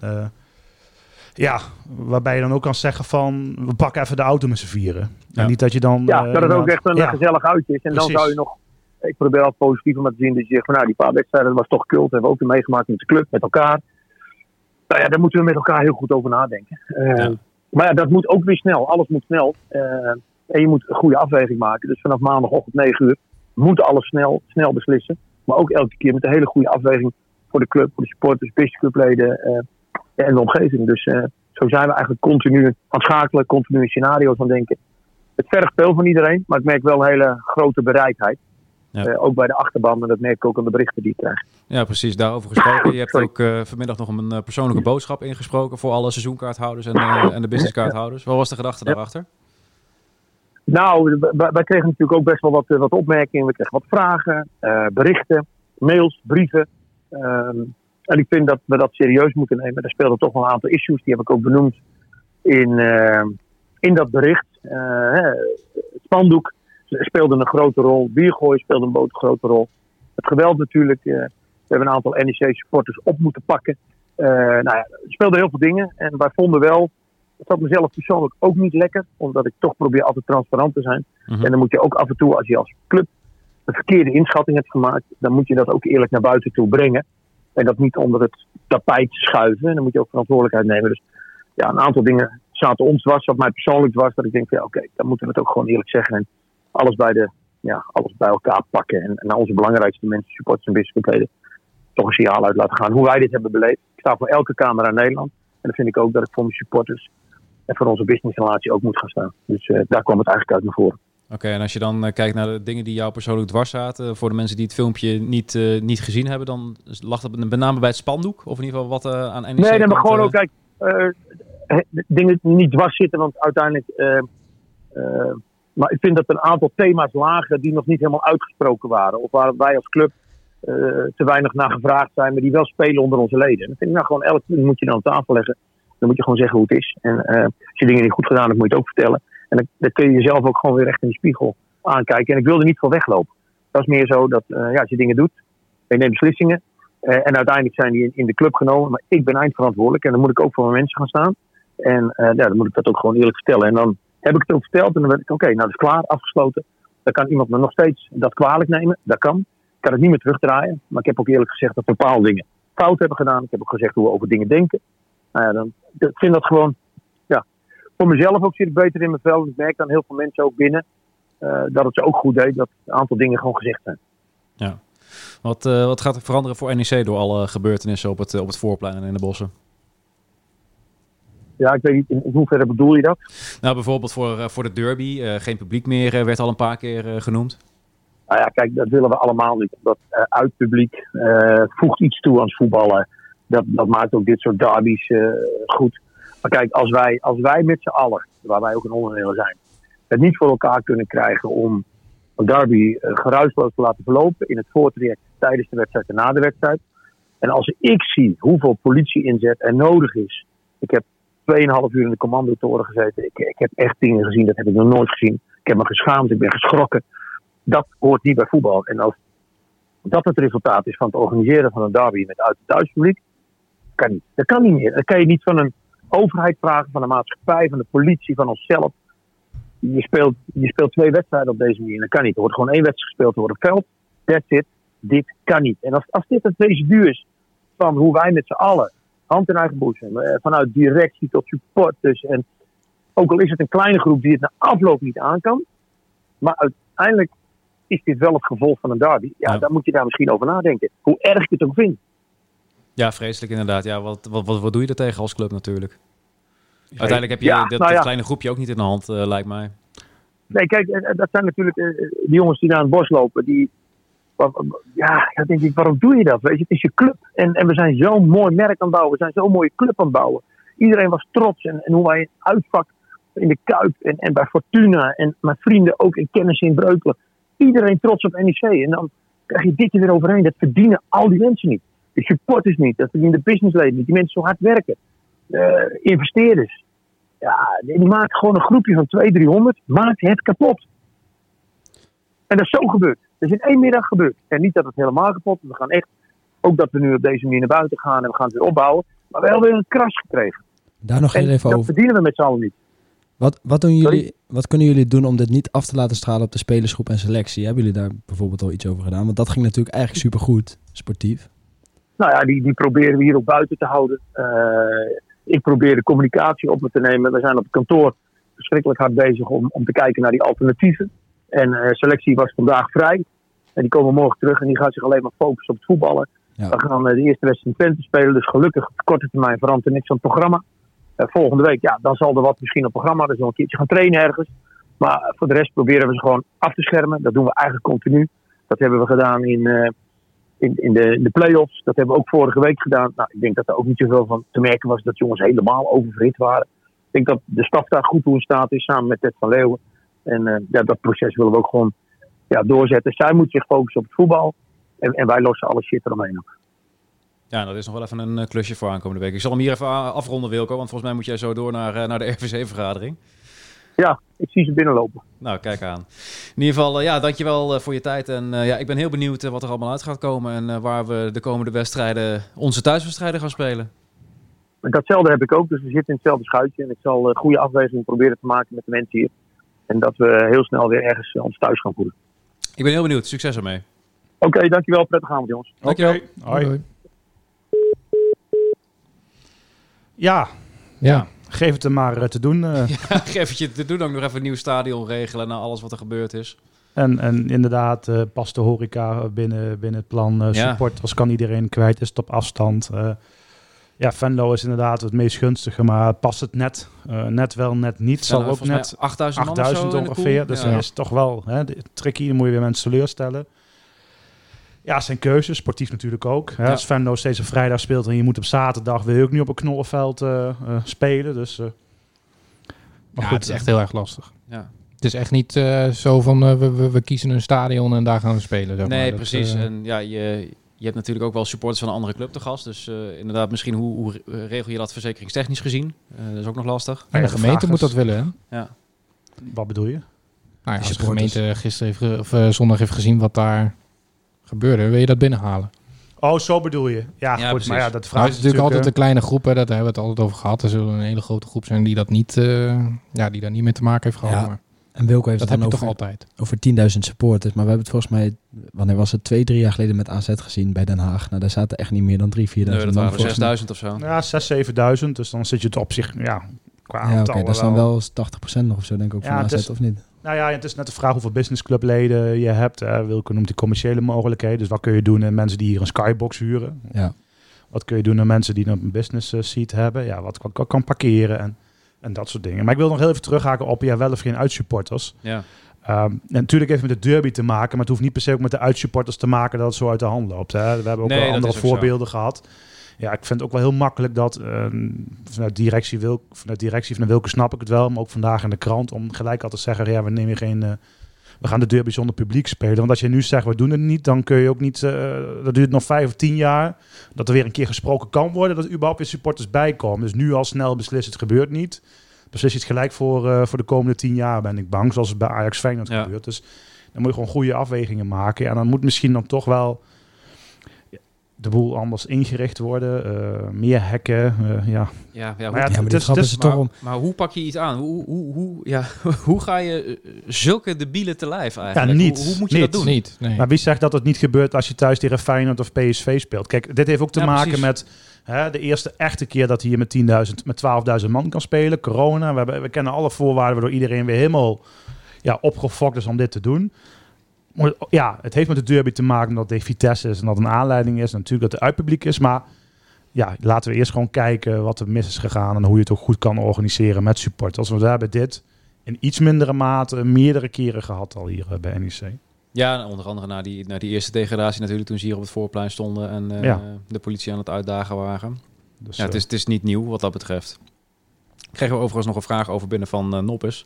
Speaker 4: waarbij je dan ook kan zeggen van... we pakken even de auto met z'n vieren. Ja. En niet dat je dan...
Speaker 6: dat het ook echt een gezellig uitje is. En precies. Dan zou je nog... Ik probeer altijd positief om te zien dat je zegt van... die paar wedstrijden, dat was toch cult. Hebben we ook weer meegemaakt met de club, met elkaar. Nou ja, daar moeten we met elkaar heel goed over nadenken. Maar dat moet ook weer snel. Alles moet snel. En je moet een goede afweging maken. Dus vanaf maandagochtend 9 uur moet alles snel beslissen. Maar ook elke keer met een hele goede afweging voor de club, voor de supporters, businessclubleden en de omgeving. Dus zo zijn we eigenlijk continu aan het schakelen, continu in scenario's aan denken. Het vergt veel van iedereen, maar ik merk wel een hele grote bereidheid. Ja. Ook bij de achterban, en dat merk ik ook aan de berichten die ik krijg.
Speaker 2: Ja, precies. Daarover gesproken. Je hebt ook vanmiddag nog een persoonlijke boodschap ingesproken voor alle seizoenkaarthouders en de businesskaarthouders. Wat was de gedachte daarachter?
Speaker 6: Nou, wij kregen natuurlijk ook best wel wat opmerkingen. We kregen wat vragen, berichten, mails, brieven. En ik vind dat we dat serieus moeten nemen. Er speelden toch wel een aantal issues, die heb ik ook benoemd in dat bericht. Het spandoek speelde een grote rol. Biergooi speelde een grote rol. Het geweld natuurlijk. We hebben een aantal NEC-supporters op moeten pakken. Er speelden heel veel dingen. En wij vonden wel... Het zat mezelf persoonlijk ook niet lekker. Omdat ik toch probeer altijd transparant te zijn. Mm-hmm. En dan moet je ook af en toe, als je als club een verkeerde inschatting hebt gemaakt... dan moet je dat ook eerlijk naar buiten toe brengen. En dat niet onder het tapijt schuiven. En dan moet je ook verantwoordelijkheid nemen. Dus ja, een aantal dingen zaten ons dwars, wat mij persoonlijk dwars. Dat ik denk, oké, dan moeten we het ook gewoon eerlijk zeggen. En alles bij elkaar pakken. En naar onze belangrijkste mensen, supporters en businessleden, toch een signaal uit laten gaan. Hoe wij dit hebben beleefd. Ik sta voor elke camera in Nederland. En dan vind ik ook dat ik voor mijn supporters en voor onze businessrelatie ook moet gaan staan. Dus daar kwam het eigenlijk uit naar voren.
Speaker 2: Oké, en als je dan kijkt naar de dingen die jou persoonlijk dwars zaten, voor de mensen die het filmpje niet gezien hebben, dan lag dat met name bij het spandoek? Of in ieder geval wat aan NEC
Speaker 6: Nee, dan
Speaker 2: komt,
Speaker 6: gewoon ook, kijk, dingen die niet dwars zitten, want uiteindelijk... maar ik vind dat een aantal thema's lagen die nog niet helemaal uitgesproken waren. Of waar wij als club te weinig naar gevraagd zijn, maar die wel spelen onder onze leden. En dan vind ik gewoon elk punt moet je dan op tafel leggen. Dan moet je gewoon zeggen hoe het is. En als je dingen niet goed gedaan hebt, moet je het ook vertellen. En dan kun je jezelf ook gewoon weer echt in de spiegel aankijken. En ik wil er niet voor weglopen. Dat is meer zo dat als je dingen doet, je neemt beslissingen. En uiteindelijk zijn die in de club genomen. Maar ik ben eindverantwoordelijk en dan moet ik ook voor mijn mensen gaan staan. En dan moet ik dat ook gewoon eerlijk vertellen. En dan heb ik het ook verteld en dan werd ik oké, nou dat is klaar, afgesloten. Dan kan iemand me nog steeds dat kwalijk nemen. Dat kan. Ik kan het niet meer terugdraaien. Maar ik heb ook eerlijk gezegd dat bepaalde dingen fout hebben gedaan. Ik heb ook gezegd hoe we over dingen denken. Ik vind dat gewoon, voor mezelf ook zit ik beter in mijn vel. Ik merk dan heel veel mensen ook binnen dat het ze ook goed deed dat een aantal dingen gewoon gezegd zijn.
Speaker 2: Ja. Wat gaat er veranderen voor NEC door alle gebeurtenissen op het voorplein en in de bossen?
Speaker 6: Ja, ik weet niet, in hoeverre bedoel je dat?
Speaker 2: Nou, bijvoorbeeld voor de derby. Geen publiek meer werd al een paar keer genoemd.
Speaker 6: Nou ja, kijk, dat willen we allemaal niet. Dat uitpubliek voegt iets toe aan het voetballen. Dat maakt ook dit soort derbies goed. Maar kijk, als wij met z'n allen, waar wij ook een onderdeel zijn, het niet voor elkaar kunnen krijgen om een derby geruisloos te laten verlopen in het voortraject tijdens de wedstrijd en na de wedstrijd. En als ik zie hoeveel politie-inzet er nodig is. Ik heb 2,5 uur in de commandotoren gezeten. Ik heb echt dingen gezien, dat heb ik nog nooit gezien. Ik heb me geschaamd, ik ben geschrokken. Dat hoort niet bij voetbal. En als dat het resultaat is van het organiseren van een derby met uit- en thuispubliek, kan niet. Dat kan niet meer. Dat kan je niet van een overheid vragen, van de maatschappij, van de politie, van onszelf. Je speelt 2 wedstrijden op deze manier. Dat kan niet. Er wordt gewoon 1 wedstrijd gespeeld over het veld. That's it. Dit kan niet. En als dit het residu is van hoe wij met z'n allen, hand in eigen boezem, vanuit directie tot supporters, en ook al is het een kleine groep die het na afloop niet aan kan, maar uiteindelijk is dit wel het gevolg van een derby. Ja, dan moet je daar misschien over nadenken. Hoe erg je het ook vindt.
Speaker 2: Ja, vreselijk inderdaad. Ja, wat doe je er tegen als club natuurlijk? Uiteindelijk heb je dat kleine groepje ook niet in de hand, lijkt mij.
Speaker 6: Nee, kijk, dat zijn natuurlijk die jongens die naar het bos lopen. Dan denk ik, waarom doe je dat? Weet je, het is je club. En we zijn zo'n mooi merk aan het bouwen. We zijn zo'n mooie club aan het bouwen. Iedereen was trots. En hoe wij het uitvak in de Kuip en bij Fortuna. En mijn vrienden ook in kennis in Breukelen. Iedereen trots op NEC. En dan krijg je dit er weer overheen. Dat verdienen al die mensen niet. De supporters niet. Dat verdienen de businessleden niet. Die mensen zo hard werken. Investeerders. Ja, die maken gewoon een groepje van 200-300. Maakt het kapot. En dat is zo gebeurd. Dat is in 1 middag gebeurd. En niet dat het helemaal kapot is. We gaan echt, ook dat we nu op deze manier naar buiten gaan en we gaan het weer opbouwen. Maar we hebben weer een crash gekregen.
Speaker 5: Daar nog heel even
Speaker 6: dat
Speaker 5: over.
Speaker 6: verdienen we met z'n allen niet.
Speaker 5: Wat kunnen jullie doen om dit niet af te laten stralen op de spelersgroep en selectie? Hebben jullie daar bijvoorbeeld al iets over gedaan? Want dat ging natuurlijk eigenlijk supergoed, sportief.
Speaker 6: Nou ja, die proberen we hier ook buiten te houden. Ik probeer de communicatie op me te nemen. We zijn op het kantoor verschrikkelijk hard bezig om te kijken naar die alternatieven. En selectie was vandaag vrij. En die komen morgen terug en die gaat zich alleen maar focussen op het voetballen. Ja. We gaan de eerste wedstrijd in Twente spelen. Dus gelukkig op korte termijn verandert er niks aan het programma. Volgende week, dan zal er wat misschien op het programma. Dus nog een keertje gaan trainen ergens. Maar voor de rest proberen we ze gewoon af te schermen. Dat doen we eigenlijk continu. Dat hebben we gedaan in de play-offs. Dat hebben we ook vorige week gedaan. Nou, ik denk dat er ook niet zoveel van te merken was dat jongens helemaal oververhit waren. Ik denk dat de staf daar goed toe in staat is, samen met Ted van Leeuwen. En dat proces willen we ook gewoon doorzetten. Zij moet zich focussen op het voetbal. En wij lossen alle shit eromheen op.
Speaker 2: Ja, dat is nog wel even een klusje voor aankomende week. Ik zal hem hier even afronden, Wilco. Want volgens mij moet jij zo door naar de RVC-vergadering.
Speaker 6: Ja, ik zie ze binnenlopen.
Speaker 2: Nou, kijk aan. In ieder geval, dankjewel voor je tijd. En ik ben heel benieuwd wat er allemaal uit gaat komen. En waar we de komende wedstrijden, onze thuiswedstrijden, gaan spelen.
Speaker 6: Datzelfde heb ik ook. Dus we zitten in hetzelfde schuitje. En ik zal goede afwegingen proberen te maken met de mensen hier. En dat we heel snel weer ergens ons thuis gaan voelen.
Speaker 2: Ik ben heel benieuwd. Succes ermee.
Speaker 6: Oké, dankjewel. Prettige avond, jongens.
Speaker 2: Dankjewel.
Speaker 4: Hoi. Ja. Geef het hem maar te doen.
Speaker 2: Geef het je te doen. Ook nog even een nieuw stadion regelen na alles wat er gebeurd is.
Speaker 4: En inderdaad, past de horeca binnen het plan. Supporters kan iedereen kwijt, is het op afstand. Ja, Venlo is inderdaad het meest gunstige, maar past het net wel, net niet. Zal ook net
Speaker 2: 8000 man
Speaker 4: 8000 ongeveer. Dus dat is toch wel tricky. Dan moet je weer mensen teleurstellen. Ja, het zijn keuzes. Sportief natuurlijk ook.
Speaker 2: Ja.
Speaker 4: Als Venlo steeds op vrijdag speelt en je moet op zaterdag, wil je ook niet op een knollenveld spelen. Dus, maar goed,
Speaker 3: het is echt heel erg lastig.
Speaker 2: Ja.
Speaker 3: Het is echt niet zo van we kiezen een stadion en daar gaan we spelen. Zeg maar.
Speaker 2: Nee,
Speaker 3: Dat,
Speaker 2: precies. En ja, je hebt natuurlijk ook wel supporters van een andere club te gast. Dus inderdaad, misschien hoe regel je dat verzekeringstechnisch gezien? Dat is ook nog lastig.
Speaker 3: En de gemeente moet dat willen, hè?
Speaker 2: Ja.
Speaker 4: Wat bedoel je?
Speaker 3: Nou ja, als de gemeente gisteren zondag heeft gezien wat daar gebeurde, wil je dat binnenhalen?
Speaker 4: Oh, zo bedoel je. Ja, goed.
Speaker 2: Precies.
Speaker 4: Maar ja, dat
Speaker 3: Nou,
Speaker 4: vraagt
Speaker 3: het is natuurlijk altijd een kleine groep, hè, dat hebben we het altijd over gehad. Er zullen een hele grote groep zijn die dat niet, die daar niet mee te maken heeft gehad.
Speaker 5: Ja.
Speaker 3: Maar
Speaker 5: En Wilco heeft
Speaker 3: dat
Speaker 5: het
Speaker 3: heb
Speaker 5: dan
Speaker 3: je toch altijd.
Speaker 5: over 10.000 supporters. Maar we hebben het volgens mij, wanneer was het, 2-3 jaar geleden met AZ gezien bij Den Haag. Nou, daar zaten echt niet meer dan 3.000-4.000
Speaker 2: Nee, dat
Speaker 5: man
Speaker 2: waren
Speaker 5: volgens mij.
Speaker 2: 6000 of zo.
Speaker 4: Ja, 6.000, 7.000. Dus dan zit je het op zich, qua
Speaker 5: Ja,
Speaker 4: aantal
Speaker 5: oké, dat is dan wel 80% nog of zo, denk ik ook,
Speaker 4: Ja,
Speaker 5: van
Speaker 4: het
Speaker 5: AZ,
Speaker 4: is-
Speaker 5: of niet?
Speaker 4: Nou ja, het is net de vraag hoeveel businessclubleden je hebt. Wilco noemt die commerciële mogelijkheden. Dus wat kun je doen aan mensen die hier een skybox huren?
Speaker 5: Ja.
Speaker 4: Wat kun je doen aan mensen die een business seat hebben? Ja, wat kan parkeren en dat soort dingen. Maar ik wil nog heel even terughaken op wel of geen uitsupporters.
Speaker 2: Ja.
Speaker 4: En natuurlijk heeft het met de derby te maken, maar het hoeft niet per se ook met de uitsupporters te maken dat het zo uit de hand loopt. Hè. We hebben ook
Speaker 2: Nee,
Speaker 4: wel
Speaker 2: dat
Speaker 4: andere
Speaker 2: is ook
Speaker 4: voorbeelden gehad. Ja, ik vind het ook wel heel makkelijk dat vanuit directie van Wilco snap ik het wel, maar ook vandaag in de krant om gelijk al te zeggen, ja, we gaan de derby zonder publiek spelen. Want als je nu zegt, we doen het niet, dan kun je ook niet, dat duurt nog 5 of 10 jaar, dat er weer een keer gesproken kan worden, dat er überhaupt weer supporters bij komen. Dus nu al snel beslissen, het gebeurt niet. Beslis je het gelijk voor de komende 10 jaar, ben ik bang, zoals het bij Ajax Feyenoord gebeurt. Dus dan moet je gewoon goede afwegingen maken. En dan moet misschien dan toch wel de boel anders ingericht worden. Meer hekken.
Speaker 2: Ja,
Speaker 4: Maar
Speaker 5: Ja, maar die trappen ze toch om.
Speaker 2: maar hoe pak je iets aan? Hoe ga je zulke debielen te lijf eigenlijk?
Speaker 4: Ja, niet.
Speaker 2: Hoe moet je dat doen?
Speaker 3: Niet, nee.
Speaker 4: Maar wie zegt dat het niet gebeurt als je thuis tegen Feyenoord of PSV speelt? Kijk, dit heeft ook te maken
Speaker 2: precies.
Speaker 4: met de eerste echte keer dat hij hier met 12.000 man kan spelen. Corona. We kennen alle voorwaarden waardoor iedereen weer helemaal opgefokt is om dit te doen. Maar ja, het heeft met de derby te maken dat de Vitesse is en dat een aanleiding is. En natuurlijk dat er uitpubliek is. Maar ja, laten we eerst gewoon kijken wat er mis is gegaan en hoe je het ook goed kan organiseren met supporters. Want we hebben dit in iets mindere mate meerdere keren gehad al hier bij NEC.
Speaker 2: Ja, onder andere na die eerste degradatie natuurlijk, toen ze hier op het voorplein stonden en de politie aan het uitdagen waren.
Speaker 4: Dus,
Speaker 2: Ja, het is niet nieuw wat dat betreft. Kregen we overigens nog een vraag over binnen van Noppes.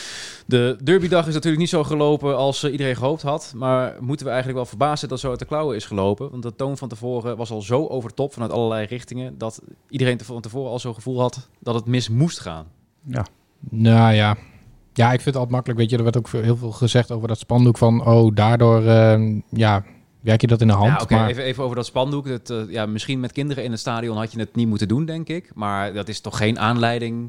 Speaker 2: De derbydag is natuurlijk niet zo gelopen als iedereen gehoopt had. Maar moeten we eigenlijk wel verbaasd zijn dat het zo uit de klauwen is gelopen? Want de toon van tevoren was al zo over de top vanuit allerlei richtingen, dat iedereen van tevoren al zo'n gevoel had dat het mis moest gaan.
Speaker 4: ja.
Speaker 3: Nou ja. Ja, ik vind het altijd makkelijk. Weet je, er werd ook heel veel gezegd over dat spandoek van, daardoor werk je dat in de hand.
Speaker 2: Ja, oké,
Speaker 3: maar
Speaker 2: even over dat spandoek. Misschien met kinderen in het stadion had je het niet moeten doen, denk ik. Maar dat is toch geen aanleiding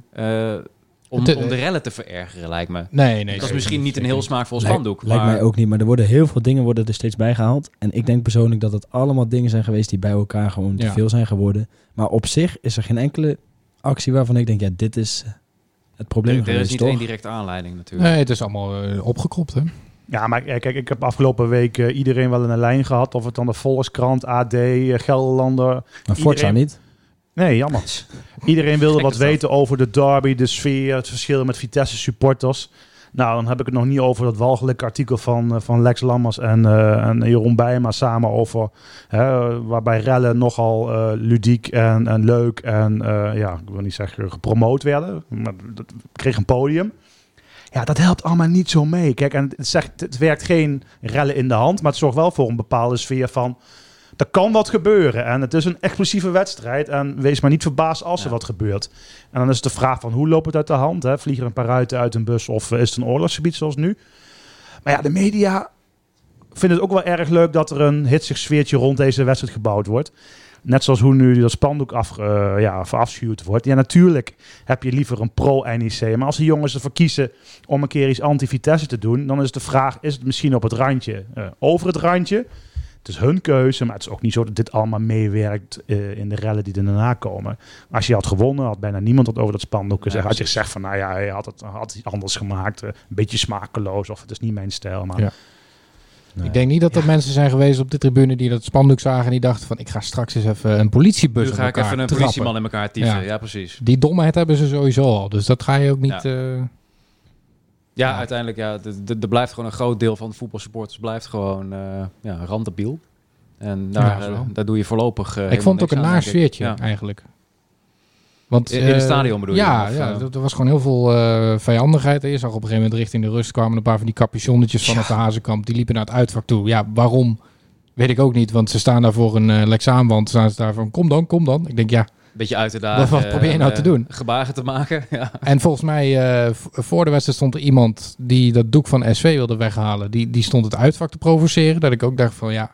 Speaker 2: om de rellen te verergeren, lijkt me.
Speaker 3: nee.
Speaker 2: Dat is misschien niet een heel smaakvol spandoek.
Speaker 5: Lijkt mij ook niet, maar er worden heel veel dingen er steeds bijgehaald. En ik denk persoonlijk dat het allemaal dingen zijn geweest die bij elkaar gewoon te veel zijn geworden. Maar op zich is er geen enkele actie waarvan ik denk, ja, dit is het probleem
Speaker 2: Er
Speaker 5: geweest,
Speaker 2: is niet
Speaker 5: toch?
Speaker 2: één directe aanleiding natuurlijk.
Speaker 3: Nee, het is allemaal opgekropt, hè.
Speaker 4: Ja, maar kijk, ik heb afgelopen week iedereen wel in een lijn gehad. Of het dan de Volkskrant, AD, Gelderlander.
Speaker 5: Maar Forza niet.
Speaker 4: Nee, jammer. Iedereen wilde wat
Speaker 2: Gekke stad.
Speaker 4: weten over de derby, de sfeer, het verschil met Vitesse supporters. Nou, dan heb ik het nog niet over dat walgelijke artikel van Lex Lammers en Jeroen Bijma samen over, waarbij rellen nogal ludiek en leuk en ik wil niet zeggen gepromoot werden. Maar dat kreeg een podium. Ja, dat helpt allemaal niet zo mee. Kijk, en het werkt geen rellen in de hand, maar het zorgt wel voor een bepaalde sfeer van, er kan wat gebeuren en het is een explosieve wedstrijd en wees maar niet verbaasd als er wat gebeurt. En dan is het de vraag van, hoe loopt het uit de hand? Hè? Vliegen er een paar ruiten uit een bus of is het een oorlogsgebied zoals nu? Maar ja, de media vinden het ook wel erg leuk dat er een hitsig sfeertje rond deze wedstrijd gebouwd wordt. Net zoals hoe nu dat spandoek verafschuwd wordt. Ja, natuurlijk heb je liever een pro-NEC. Maar als de jongens ervoor kiezen om een keer iets anti-Vitesse te doen, dan is de vraag, is het misschien op het randje, over het randje? Het is hun keuze, maar het is ook niet zo dat dit allemaal meewerkt in de rellen die er daarna komen. Als je had gewonnen, had bijna niemand het over dat spandoek gezegd. Als je zegt van, nou ja, hij had het anders gemaakt, een beetje smakeloos of het is niet mijn stijl. Maar
Speaker 3: Ik denk niet dat er mensen zijn geweest op de tribune die dat spandoek zagen en die dachten van ik ga straks eens even een politiebus
Speaker 2: Nu ga ik even een politieman in elkaar tyfen. Ja, precies.
Speaker 3: Die domheid hebben ze sowieso al. Dus dat ga je ook niet...
Speaker 2: Uiteindelijk, er blijft gewoon een groot deel van de voetbalsupporters blijft gewoon randabiel. En daar doe je voorlopig
Speaker 3: ik vond het ook een naar sfeertje eigenlijk. Want,
Speaker 2: in het stadion bedoel je?
Speaker 3: Ja, er was gewoon heel veel vijandigheid. Je zag op een gegeven moment richting de rust kwamen een paar van die capuchonnetjes vanaf de Hazenkamp. Die liepen naar het uitvak toe. Ja, waarom? Weet ik ook niet. Want ze staan daar voor een Lexaanwand. Staan ze daar van kom dan. Ik denk
Speaker 2: beetje uit te dagen.
Speaker 3: Wat probeer je nou te doen?
Speaker 2: Gebaren te maken. Ja.
Speaker 3: En volgens mij voor de wedstrijd stond er iemand die dat doek van SV wilde weghalen. Die stond het uitvak te provoceren. Dat ik ook dacht van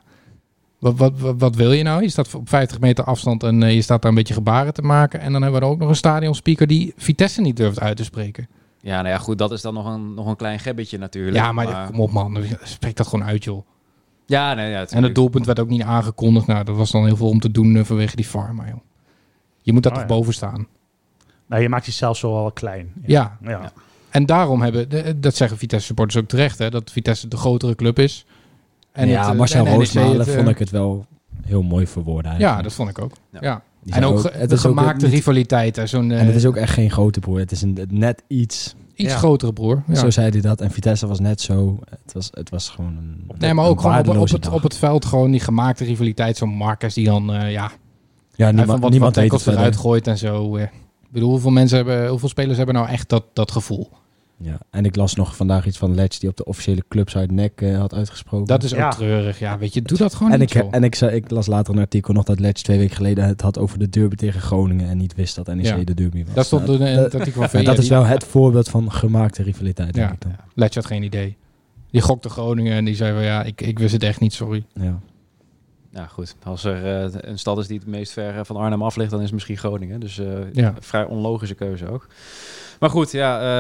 Speaker 3: wat wil je nou? Je staat op 50 meter afstand en je staat daar een beetje gebaren te maken. En dan hebben we er ook nog een stadionspeaker die Vitesse niet durft uit te spreken.
Speaker 2: Ja, nou ja, goed. Dat is dan nog een klein gebbetje natuurlijk.
Speaker 3: Ja, maar kom op man. Spreek dat gewoon uit, joh.
Speaker 2: Ja, nee, ja.
Speaker 3: En het doelpunt werd ook niet aangekondigd. Nou, dat was dan heel veel om te doen vanwege die VAR, maar joh. Je moet daar toch boven staan.
Speaker 4: Nou, je maakt jezelf zo al klein.
Speaker 3: Ja. En daarom dat zeggen Vitesse supporters ook terecht, hè, dat Vitesse de grotere club is. En
Speaker 5: Marcel Roosmalen vond ik het wel heel mooi verwoorden eigenlijk.
Speaker 3: Ja, dat vond ik ook. Ja. En ook de gemaakte rivaliteit. En
Speaker 5: het is ook echt geen grote broer. Het is net iets
Speaker 3: grotere broer. Ja.
Speaker 5: Zo zei hij dat. En Vitesse was net zo. Het was gewoon een...
Speaker 3: maar ook gewoon op het veld gewoon die gemaakte rivaliteit. Zo'n Marcus die dan... niemand weet het eruit gooit en zo. Ik bedoel, hoeveel spelers hebben nou echt dat gevoel?
Speaker 5: Ja, en ik las nog vandaag iets van Letch die op de officiële clubsite NEC had uitgesproken.
Speaker 3: Dat is ook treurig. Ja, weet je, doe dat gewoon niet.
Speaker 5: Ik las later een artikel nog dat Letch 2 weken geleden het had over de derby tegen Groningen en niet wist dat NEC de derby was.
Speaker 3: Dat stond in het artikel van VI.
Speaker 5: Dat is wel het voorbeeld van gemaakte rivaliteit.
Speaker 3: Ja, Letch had geen idee. Die gokte Groningen en die zei van ik wist het echt niet, sorry.
Speaker 5: Ja.
Speaker 2: Nou goed, als er een stad is die het meest ver van Arnhem af ligt, dan is het misschien Groningen. Dus vrij onlogische keuze ook. Maar goed,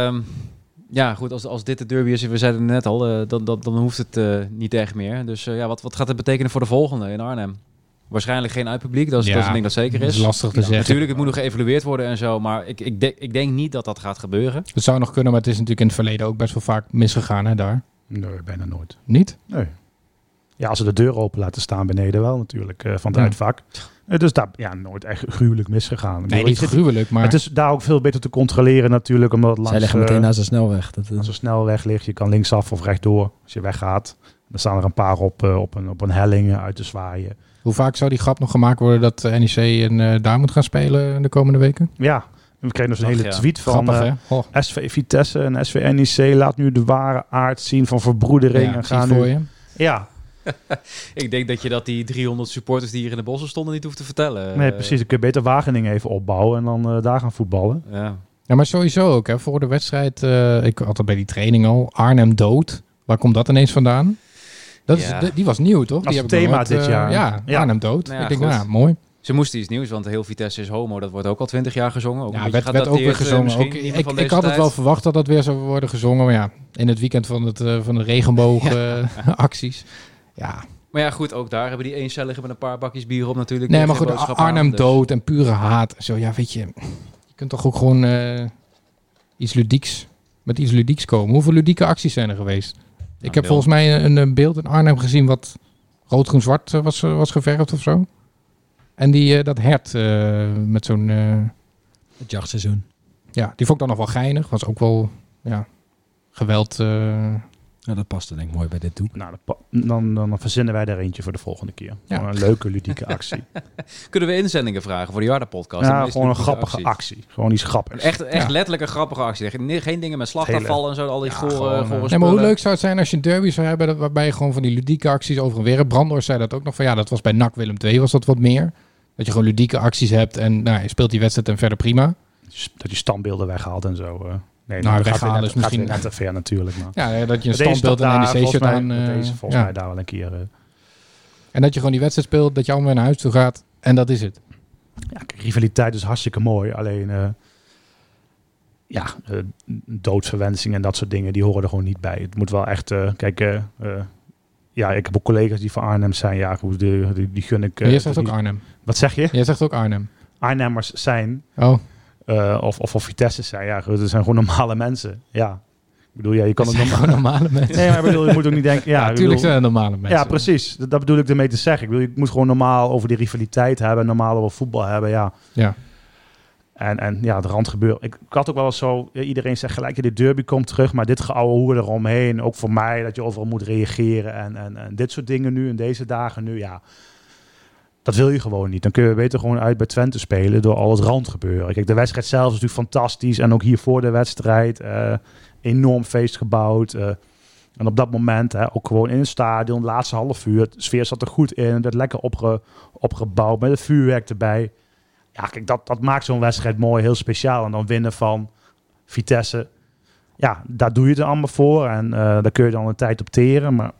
Speaker 2: goed, als dit de derby is, we zeiden het net al, dan hoeft het niet echt meer. Dus wat gaat het betekenen voor de volgende in Arnhem? Waarschijnlijk geen uitpubliek, dat is een ding dat zeker is.
Speaker 3: Dat is lastig te zeggen.
Speaker 2: Natuurlijk, het moet nog geëvalueerd worden en zo, maar ik denk niet dat gaat gebeuren.
Speaker 3: Het zou nog kunnen, maar het is natuurlijk in het verleden ook best wel vaak misgegaan, hè, daar?
Speaker 4: Nee, bijna nooit.
Speaker 3: Niet?
Speaker 4: Nee. Ja, als ze de deur open laten staan beneden wel natuurlijk, van het uitvak. Dus daar nooit echt gruwelijk misgegaan.
Speaker 3: Nee, niet gruwelijk, maar...
Speaker 4: Het is daar ook veel beter te controleren natuurlijk, omdat langs...
Speaker 5: Zij leggen meteen naast de snelweg.
Speaker 4: Als een snelweg ligt, je kan linksaf of rechtdoor als je weggaat. Dan staan er een paar op een helling uit te zwaaien.
Speaker 3: Hoe vaak zou die grap nog gemaakt worden dat NEC daar moet gaan spelen de komende weken?
Speaker 4: Ja, we kregen dus een hele tweet van SV Vitesse en SV NEC. Laat nu de ware aard zien van verbroedering. En gaan nu... Ja.
Speaker 2: Ik denk dat die 300 supporters die hier in de bossen stonden niet hoeft te vertellen.
Speaker 4: Nee, precies. Dan kun je beter Wageningen even opbouwen en dan daar gaan voetballen.
Speaker 3: Ja, maar sowieso ook. Hè, voor de wedstrijd, ik had het bij die training al, Arnhem dood. Waar komt dat ineens vandaan? Die was nieuw, toch?
Speaker 4: Als
Speaker 3: die
Speaker 4: thema dit jaar.
Speaker 3: Arnhem dood.
Speaker 2: Nou ja,
Speaker 3: ik denk, mooi.
Speaker 2: Ze moesten iets nieuws, want heel Vitesse is homo. Dat wordt ook al 20 jaar gezongen. Ook
Speaker 3: werd ook weer gezongen. Ik had het wel verwacht dat dat weer zou worden gezongen. Maar in het weekend van de regenboogacties. Ja.
Speaker 2: Maar ja, goed, ook daar hebben die eencelligen met een paar bakjes bier op natuurlijk.
Speaker 3: Nee, maar goed, Arnhem dood en pure haat. Zo, ja, weet je. Je kunt toch ook gewoon iets ludieks komen. Hoeveel ludieke acties zijn er geweest? Ik heb volgens mij een beeld in Arnhem gezien wat rood-groen-zwart was geverfd of zo. En dat hert met zo'n...
Speaker 5: het jachtseizoen.
Speaker 3: Ja, die vond ik dan nog wel geinig. Was ook wel geweld...
Speaker 5: Ja, dat past denk ik mooi bij dit doek.
Speaker 4: Nou, dan verzinnen wij er eentje voor de volgende keer.
Speaker 3: Ja.
Speaker 4: Een leuke, ludieke actie.
Speaker 2: Kunnen we inzendingen vragen voor de Jarda-podcast?
Speaker 4: Ja, gewoon een grappige actie. Gewoon iets grappigs.
Speaker 2: Echt letterlijk een grappige actie. Geen dingen met slachtafval en zo. Al die gore
Speaker 3: nee, maar hoe leuk zou het zijn als je een derby zou hebben waarbij je gewoon van die ludieke acties over en weer... Brandhorst zei dat ook nog van dat was bij NAC Willem II was dat wat meer. Dat je gewoon ludieke acties hebt en je speelt die wedstrijd en verder prima.
Speaker 4: Dat je standbeelden weghaalt en zo... Nee,
Speaker 3: weghalen is misschien
Speaker 4: net te ver natuurlijk. Maar.
Speaker 3: Ja, dat je een standbeeld en een NEC-shirt aan...
Speaker 4: Deze volgens mij daar wel een keer...
Speaker 3: En dat je gewoon die wedstrijd speelt, dat je allemaal naar huis toe gaat. En dat is het.
Speaker 4: Ja, rivaliteit is hartstikke mooi. Alleen, doodsverwensing en dat soort dingen, die horen er gewoon niet bij. Het moet wel echt... ik heb ook collega's die van Arnhem zijn. Ja, goed, die gun ik...
Speaker 3: Jij zegt ook Arnhem.
Speaker 4: Wat zeg je?
Speaker 3: Jij zegt ook Arnhem.
Speaker 4: Arnhemmers zijn...
Speaker 3: Oh.
Speaker 4: Of Vitesse zijn. Ja, dat zijn gewoon normale mensen. Ja. Ik bedoel, ja, je kan
Speaker 3: Dat
Speaker 4: het
Speaker 3: zijn gewoon normale mensen.
Speaker 4: Nee, maar ik bedoel, je moet ook niet denken... Ja,
Speaker 3: Natuurlijk zijn er normale mensen.
Speaker 4: Ja, precies. Dat bedoel ik ermee te zeggen. Ik bedoel, je moet gewoon normaal over die rivaliteit hebben, normaal over voetbal hebben, ja. En ja, het randgebeuren. Ik had ook wel eens zo... Iedereen zegt gelijk, de derby komt terug, maar dit geouwe hoer eromheen, ook voor mij, dat je overal moet reageren en dit soort dingen nu, in deze dagen nu, ja... Dat wil je gewoon niet. Dan kun je beter gewoon uit bij Twente spelen door al het randgebeuren. Kijk, de wedstrijd zelf is natuurlijk fantastisch. En ook hier voor de wedstrijd enorm feest gebouwd. En op dat moment ook gewoon in het stadion, het laatste half uur. De sfeer zat er goed in. Het werd lekker opgebouwd met het vuurwerk erbij. Ja, kijk, dat maakt zo'n wedstrijd mooi, heel speciaal. En dan winnen van Vitesse. Ja, daar doe je het allemaal voor. En daar kun je dan een tijd op teren. Maar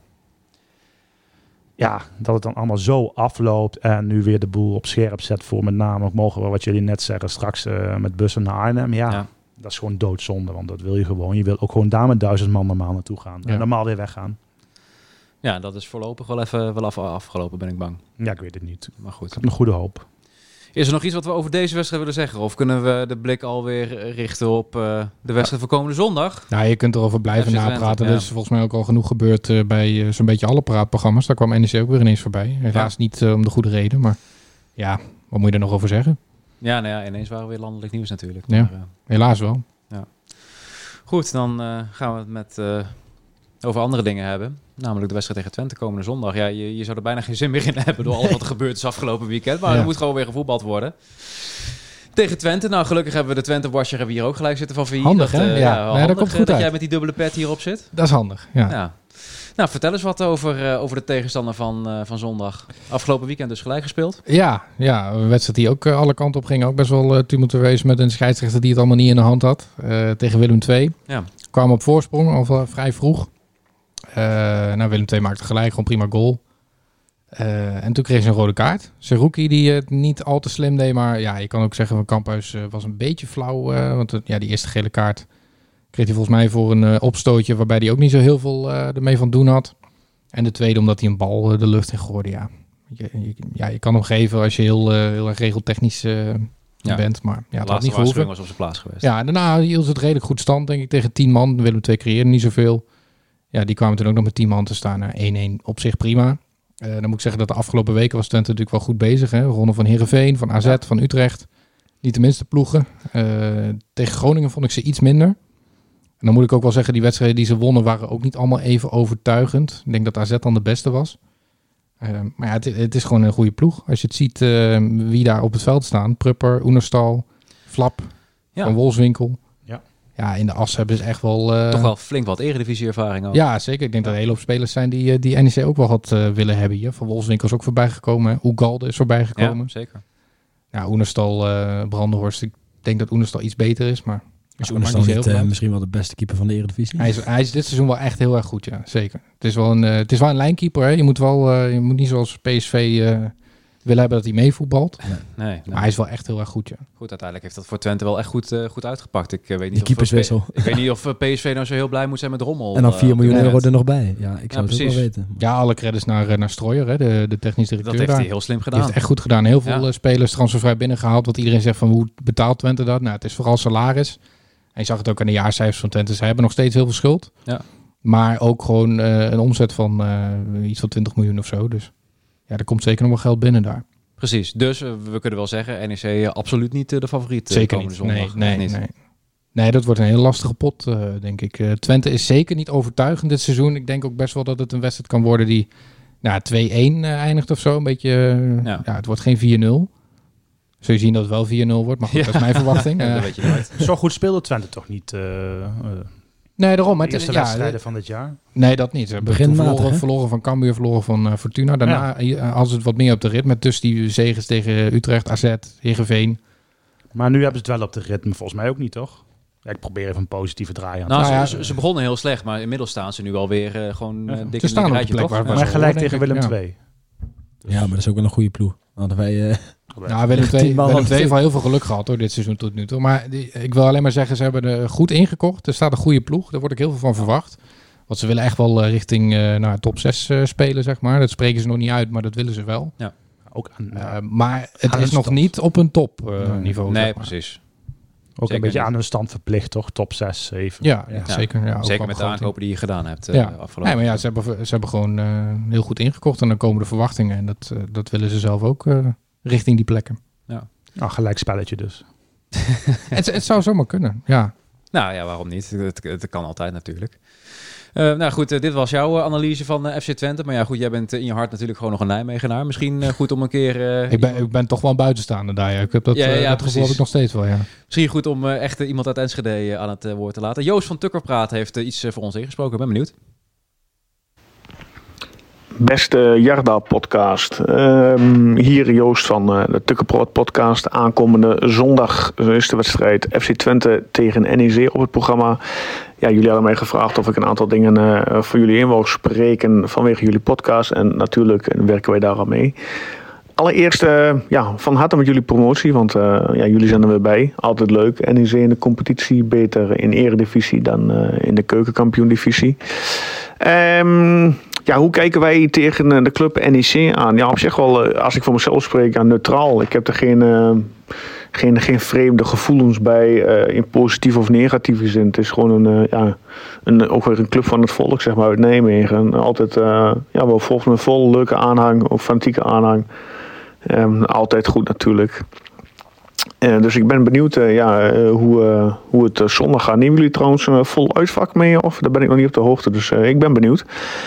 Speaker 4: ja, dat het dan allemaal zo afloopt en nu weer de boel op scherp zet voor met name, ook mogen we wat jullie net zeggen, straks met bussen naar Arnhem. Ja, dat is gewoon doodzonde, want dat wil je gewoon. Je wil ook gewoon daar met 1000 man normaal naartoe gaan en normaal weer weggaan.
Speaker 2: Ja, dat is voorlopig wel even afgelopen, ben ik bang.
Speaker 4: Ja, ik weet het niet.
Speaker 2: Maar goed.
Speaker 4: Ik heb een goede hoop.
Speaker 2: Is er nog iets wat we over deze wedstrijd willen zeggen? Of kunnen we de blik alweer richten op de wedstrijd van komende zondag?
Speaker 3: Nou, je kunt erover blijven napraten.
Speaker 2: Ja.
Speaker 3: Er is volgens mij ook al genoeg gebeurd bij zo'n beetje alle praatprogramma's. Daar kwam NEC ook weer ineens voorbij. Helaas niet om de goede reden, maar ja, wat moet je er nog over zeggen?
Speaker 2: Ja, nou ja, ineens waren we weer landelijk nieuws natuurlijk.
Speaker 3: Ja,
Speaker 2: maar,
Speaker 3: helaas wel.
Speaker 2: Ja. Goed, dan gaan we het met over andere dingen hebben. Namelijk de wedstrijd tegen Twente komende zondag. Ja, je zou er bijna geen zin meer in hebben door alles wat er gebeurd is afgelopen weekend. Maar er moet gewoon weer gevoetbald worden. Tegen Twente. Nou, gelukkig hebben we de Twente-washer hier ook gelijk zitten van VI.
Speaker 3: Handig, hè?
Speaker 2: Handig,
Speaker 3: dat komt goed
Speaker 2: dat
Speaker 3: uit.
Speaker 2: jij met die dubbele pet hierop zit.
Speaker 3: Dat is handig, ja.
Speaker 2: Nou, vertel eens wat over de tegenstander van zondag. Afgelopen weekend dus gelijk gespeeld.
Speaker 3: Ja, een wedstrijd die ook alle kanten op ging. Ook best wel tumultueus met een scheidsrechter die het allemaal niet in de hand had. Tegen Willem II. Ja. Kwamen op voorsprong al vrij vroeg. Willem II maakte gelijk, gewoon prima goal. En toen kreeg ze een rode kaart. Seruki die het niet al te slim deed, maar ja, je kan ook zeggen van Kamphuis was een beetje flauw. Want die eerste gele kaart kreeg hij volgens mij voor een opstootje waarbij hij ook niet zo heel veel ermee van doen had. En de tweede omdat hij een bal de lucht in gooide. Ja. Je kan hem geven als je heel erg regeltechnisch bent, maar ja, het had niet gehoeven.
Speaker 2: Was op zijn plaats geweest.
Speaker 3: Ja, daarna hield het redelijk goed stand, denk ik, tegen 10 man. Willem II creëerde niet zoveel. Ja, die kwamen toen ook nog met 10 man te staan. 1-1 op zich prima. Dan moet ik zeggen dat de afgelopen weken was Twente natuurlijk wel goed bezig. Hè? Ronden van Heerenveen, van AZ, van Utrecht. Niet de minste ploegen. Tegen Groningen vond ik ze iets minder. En dan moet ik ook wel zeggen, die wedstrijden die ze wonnen waren ook niet allemaal even overtuigend. Ik denk dat AZ dan de beste was. Maar ja, het is gewoon een goede ploeg. Als je het ziet wie daar op het veld staan. Prupper, Oenerstal, Flap, Van Wolfswinkel. Ja, in de as hebben ze echt wel...
Speaker 2: Toch wel flink wat eredivisie-ervaring ook.
Speaker 3: Ja, zeker. Ik denk dat er een hele hoop spelers zijn die NEC ook wel had willen hebben hier. Van Wolfswinkel is ook voorbij gekomen. Oegalde is voorbij gekomen.
Speaker 2: Ja, zeker.
Speaker 3: Ja, Oenerstal, Brandenhorst. Ik denk dat Oenerstal iets beter is, maar...
Speaker 5: Is Oenerstal niet misschien wel de beste keeper van de Eredivisie?
Speaker 3: Hij is dit seizoen wel echt heel erg goed, ja. Zeker. Het is wel een lijnkeeper, hè. Je moet niet zoals PSV... willen hebben dat hij meevoetbalt. Nee. Maar hij is wel echt heel erg goed, ja.
Speaker 2: Goed, uiteindelijk heeft dat voor Twente wel echt goed uitgepakt. Ik weet niet
Speaker 5: die keeperswissel.
Speaker 2: Ik weet niet of PSV nou zo heel blij moet zijn met Rommel.
Speaker 5: En dan 4 miljoen euro er nog bij. Ja, ik zou het ook wel weten.
Speaker 3: Ja, alle credits naar Strooijer, hè, de technisch directeur.
Speaker 2: Dat heeft hij heel slim gedaan.
Speaker 3: Die heeft echt goed gedaan. Heel veel spelers transfervrij binnengehaald. Want iedereen zegt van hoe betaalt Twente dat? Nou, het is vooral salaris. En je zag het ook aan de jaarcijfers van Twente. Ze hebben nog steeds heel veel schuld. Ja. Maar ook gewoon een omzet van iets van 20 miljoen of zo. Dus ja, er komt zeker nog wel geld binnen daar.
Speaker 2: Precies, dus we kunnen wel zeggen, NEC absoluut niet de favoriet.
Speaker 3: Zeker niet. Zondag. Nee, dat wordt een hele lastige pot, denk ik. Twente is zeker niet overtuigend dit seizoen. Ik denk ook best wel dat het een wedstrijd kan worden die 2-1 eindigt of zo. Een beetje, het wordt geen 4-0. Zul je zien dat het wel 4-0 wordt, maar goed, dat is mijn verwachting.
Speaker 2: Dat weet je nooit.
Speaker 4: Zo goed speelde Twente toch niet...
Speaker 3: Nee, daarom.
Speaker 4: De eerste wedstrijden van dit jaar?
Speaker 3: Nee, dat niet. Ze hebben verloren van Cambuur, verloren van Fortuna. Daarna hadden ze het wat meer op de rit. Met tussen die zegens tegen Utrecht, AZ, Heerenveen.
Speaker 4: Maar nu hebben ze het wel op de ritme. Volgens mij ook niet, toch? Ja, ik probeer even een positieve draai aan te
Speaker 2: ze begonnen heel slecht, maar inmiddels staan ze nu alweer gewoon dik
Speaker 3: in een rijtje, toch?
Speaker 4: Maar gelijk tegen Willem II.
Speaker 5: Dus... Ja, maar dat is ook wel een goede ploeg. Hadden wij...
Speaker 3: Willem II heeft al heel veel geluk gehad hoor, dit seizoen tot nu toe. Maar ik wil alleen maar zeggen, ze hebben er goed ingekocht. Er staat een goede ploeg, daar word ik heel veel van verwacht. Want ze willen echt wel richting top 6 spelen, zeg maar. Dat spreken ze nog niet uit, maar dat willen ze wel.
Speaker 2: Ja.
Speaker 3: Ook maar het is nog niet op een top niveau.
Speaker 2: Nee, precies.
Speaker 4: Ook zeker een beetje aan hun stand verplicht, toch? Top 6, 7.
Speaker 3: Ja, zeker. Ja,
Speaker 2: zeker met de aankopen die je gedaan hebt afgelopen.
Speaker 3: Nee, maar ja, ze hebben gewoon heel goed ingekocht. En dan komen de verwachtingen. En dat willen ze zelf ook richting die plekken.
Speaker 2: Ja.
Speaker 4: Nou, gelijk spelletje dus.
Speaker 3: Het zou zomaar kunnen, ja.
Speaker 2: Nou ja, waarom niet? Het kan altijd natuurlijk. Nou goed, dit was jouw analyse van FC Twente. Maar ja, goed, jij bent in je hart natuurlijk gewoon nog een Nijmegenaar. Misschien goed om een keer...
Speaker 3: Ik ben toch wel een buitenstaander daar. Ja. Ik heb dat gevoel heb ik nog steeds wel, ja.
Speaker 2: Misschien goed om echt iemand uit Enschede aan het woord te laten. Joost van Tukkerpraat heeft iets voor ons ingesproken. Ik ben benieuwd.
Speaker 7: Beste Jarda-podcast. Hier Joost van de Tukkerpraat-podcast. Aankomende zondag is de wedstrijd FC Twente tegen NEC op het programma. Ja, jullie hadden mij gevraagd of ik een aantal dingen voor jullie in wou spreken vanwege jullie podcast. En natuurlijk werken wij daar al mee. Allereerst van harte met jullie promotie, want jullie zijn er weer bij. Altijd leuk. NEC in de competitie, beter in eredivisie dan in de keukenkampioen-divisie. Hoe kijken wij tegen de club NEC aan? Ja, op zich wel, als ik voor mezelf spreek, neutraal. Ik heb er geen vreemde gevoelens bij in positieve of negatieve zin. Het is gewoon ook weer een club van het volk, zeg maar, uit Nijmegen. Altijd wel vol leuke aanhang, ook fanatieke aanhang. Altijd goed natuurlijk. Dus ik ben benieuwd hoe het zondag gaat. Nemen jullie trouwens een vol uitvak mee? Of daar ben ik nog niet op de hoogte, dus ik ben benieuwd.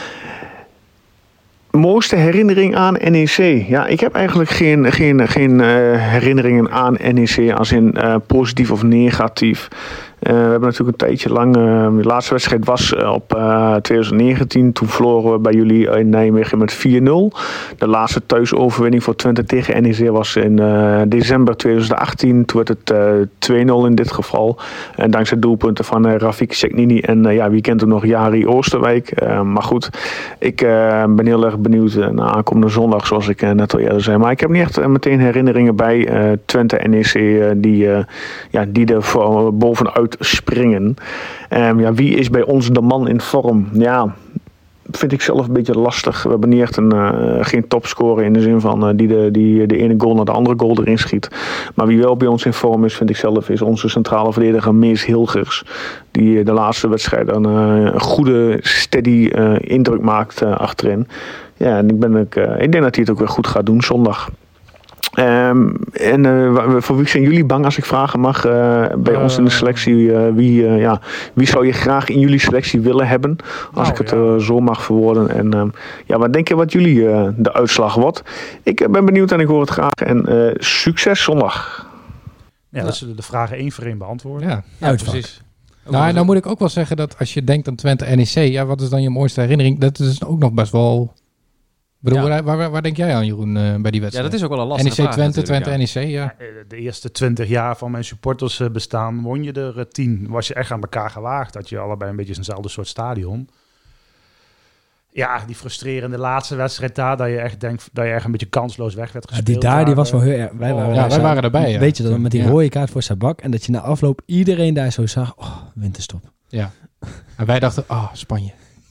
Speaker 7: Mooiste herinnering aan NEC? Ja, ik heb eigenlijk geen herinneringen aan NEC als in positief of negatief. We hebben natuurlijk een tijdje lang... de laatste wedstrijd was op 2019. Toen verloren we bij jullie in Nijmegen met 4-0. De laatste thuisoverwinning voor Twente tegen NEC was in december 2018. Toen werd het 2-0 in dit geval. En dankzij doelpunten van Rafik Seknini en wie kent hem nog, Jari Oosterwijk. Maar goed, ik ben heel erg benieuwd naar aankomende zondag, zoals ik net al eerder zei. Maar ik heb niet echt meteen herinneringen bij Twente NEC die er bovenuit springen. Wie is bij ons de man in vorm? Ja, vind ik zelf een beetje lastig. We hebben niet echt geen topscorer in de zin van die de ene goal naar de andere goal erin schiet. Maar wie wel bij ons in vorm is, vind ik zelf, is onze centrale verdediger Mees Hilgers. Die de laatste wedstrijd een goede, steady indruk maakt achterin. Ja, en ik denk dat hij het ook weer goed gaat doen zondag. Voor wie zijn jullie bang, als ik vragen mag, bij ons in de selectie? Wie zou je graag in jullie selectie willen hebben? Als ik het zo mag verwoorden. En wat denk je wat jullie de uitslag wordt? Ik ben benieuwd en ik hoor het graag. En succes zondag.
Speaker 4: Ja, dat zullen de vragen 1 voor 1 beantwoorden.
Speaker 3: Ja, precies. Nou moet ik ook wel zeggen dat als je denkt aan Twente NEC, wat is dan je mooiste herinnering? Dat is ook nog best wel... Waar denk jij aan, Jeroen, bij die wedstrijd?
Speaker 2: Ja, dat is ook wel een lastige
Speaker 3: NEC
Speaker 2: vraag.
Speaker 3: Twente NEC, ja.
Speaker 4: De eerste 20 jaar van mijn supporters bestaan won je er 10. Was je echt aan elkaar gewaagd. Dat je allebei een beetje eenzelfde soort stadion. Ja, die frustrerende laatste wedstrijd daar, dat je echt denkt dat je echt een beetje kansloos weg werd gespeeld.
Speaker 5: Die was wel heel erg. Wij
Speaker 3: waren erbij. Ja.
Speaker 5: Weet je dat met die rode kaart voor Sabak en dat je na afloop iedereen daar zo zag, winterstop.
Speaker 3: Ja. En wij dachten, Spanje.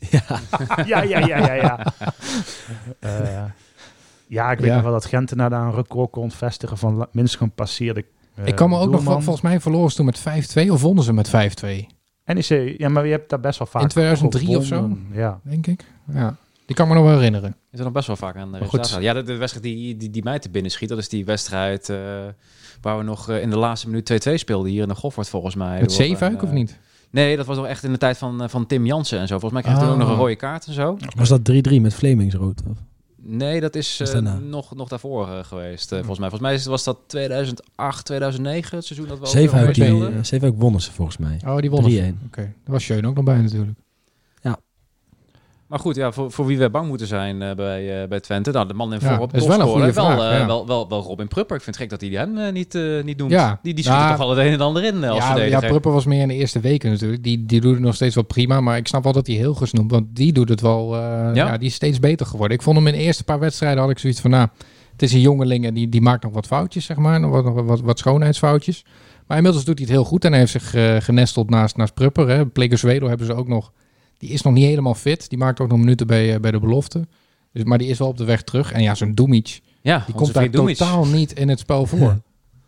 Speaker 4: Ik weet nog wel dat Gentenaar daar een record kon vestigen van minstens gewoon passeerde.
Speaker 3: Ik kan me ook nog, volgens mij verloren ze toen met 5-2 of wonnen ze met 5-2.
Speaker 4: NEC, maar je hebt daar best wel vaak...
Speaker 3: In 2003 of zo, denk ik. Ja. Die kan me nog wel herinneren.
Speaker 2: Is er nog best wel vaak aan de resultaten. Ja, de wedstrijd die mij te binnen schiet, dat is die wedstrijd waar we nog in de laatste minuut 2-2 speelden hier in de Goffert volgens mij.
Speaker 3: Met Zeefuik of niet?
Speaker 2: Nee, dat was nog echt in de tijd van Tim Jansen en zo. Volgens mij kreeg hij toen ook nog een rode kaart en zo.
Speaker 5: Was dat 3-3 met Vlemingsrood? Of?
Speaker 2: Nee, dat is nog daarvoor geweest. Volgens mij was dat 2008, 2009, het seizoen dat we
Speaker 5: Zeefuik wonnen ze volgens mij.
Speaker 3: Oh, die wonnen ze. Oké. Daar was Schöne ook nog bij natuurlijk.
Speaker 2: Maar goed, voor wie wij bang moeten zijn bij Twente. Nou, de man in voorop.
Speaker 3: Dat is wel een goede vraag.
Speaker 2: Wel Robin Prupper. Ik vind het gek dat hij hem niet noemt.
Speaker 3: Ja.
Speaker 2: Die schiet er toch wel het een en ander in als verdediger.
Speaker 3: Ja, Prupper was meer in de eerste weken natuurlijk. Die doet het nog steeds wel prima. Maar ik snap wel dat hij Hilgers noemt. Want die doet het wel... die is steeds beter geworden. Ik vond hem in de eerste paar wedstrijden had ik zoiets van... het is een jongeling en die maakt nog wat foutjes, zeg maar. Nog wat schoonheidsfoutjes. Maar inmiddels doet hij het heel goed. En hij heeft zich genesteld naast Prupper. Plegerswedo hebben ze ook nog... Die is nog niet helemaal fit. Die maakt ook nog minuten bij de belofte. Maar die is wel op de weg terug. En zo'n Dumic, die komt daar totaal niet in het spel voor.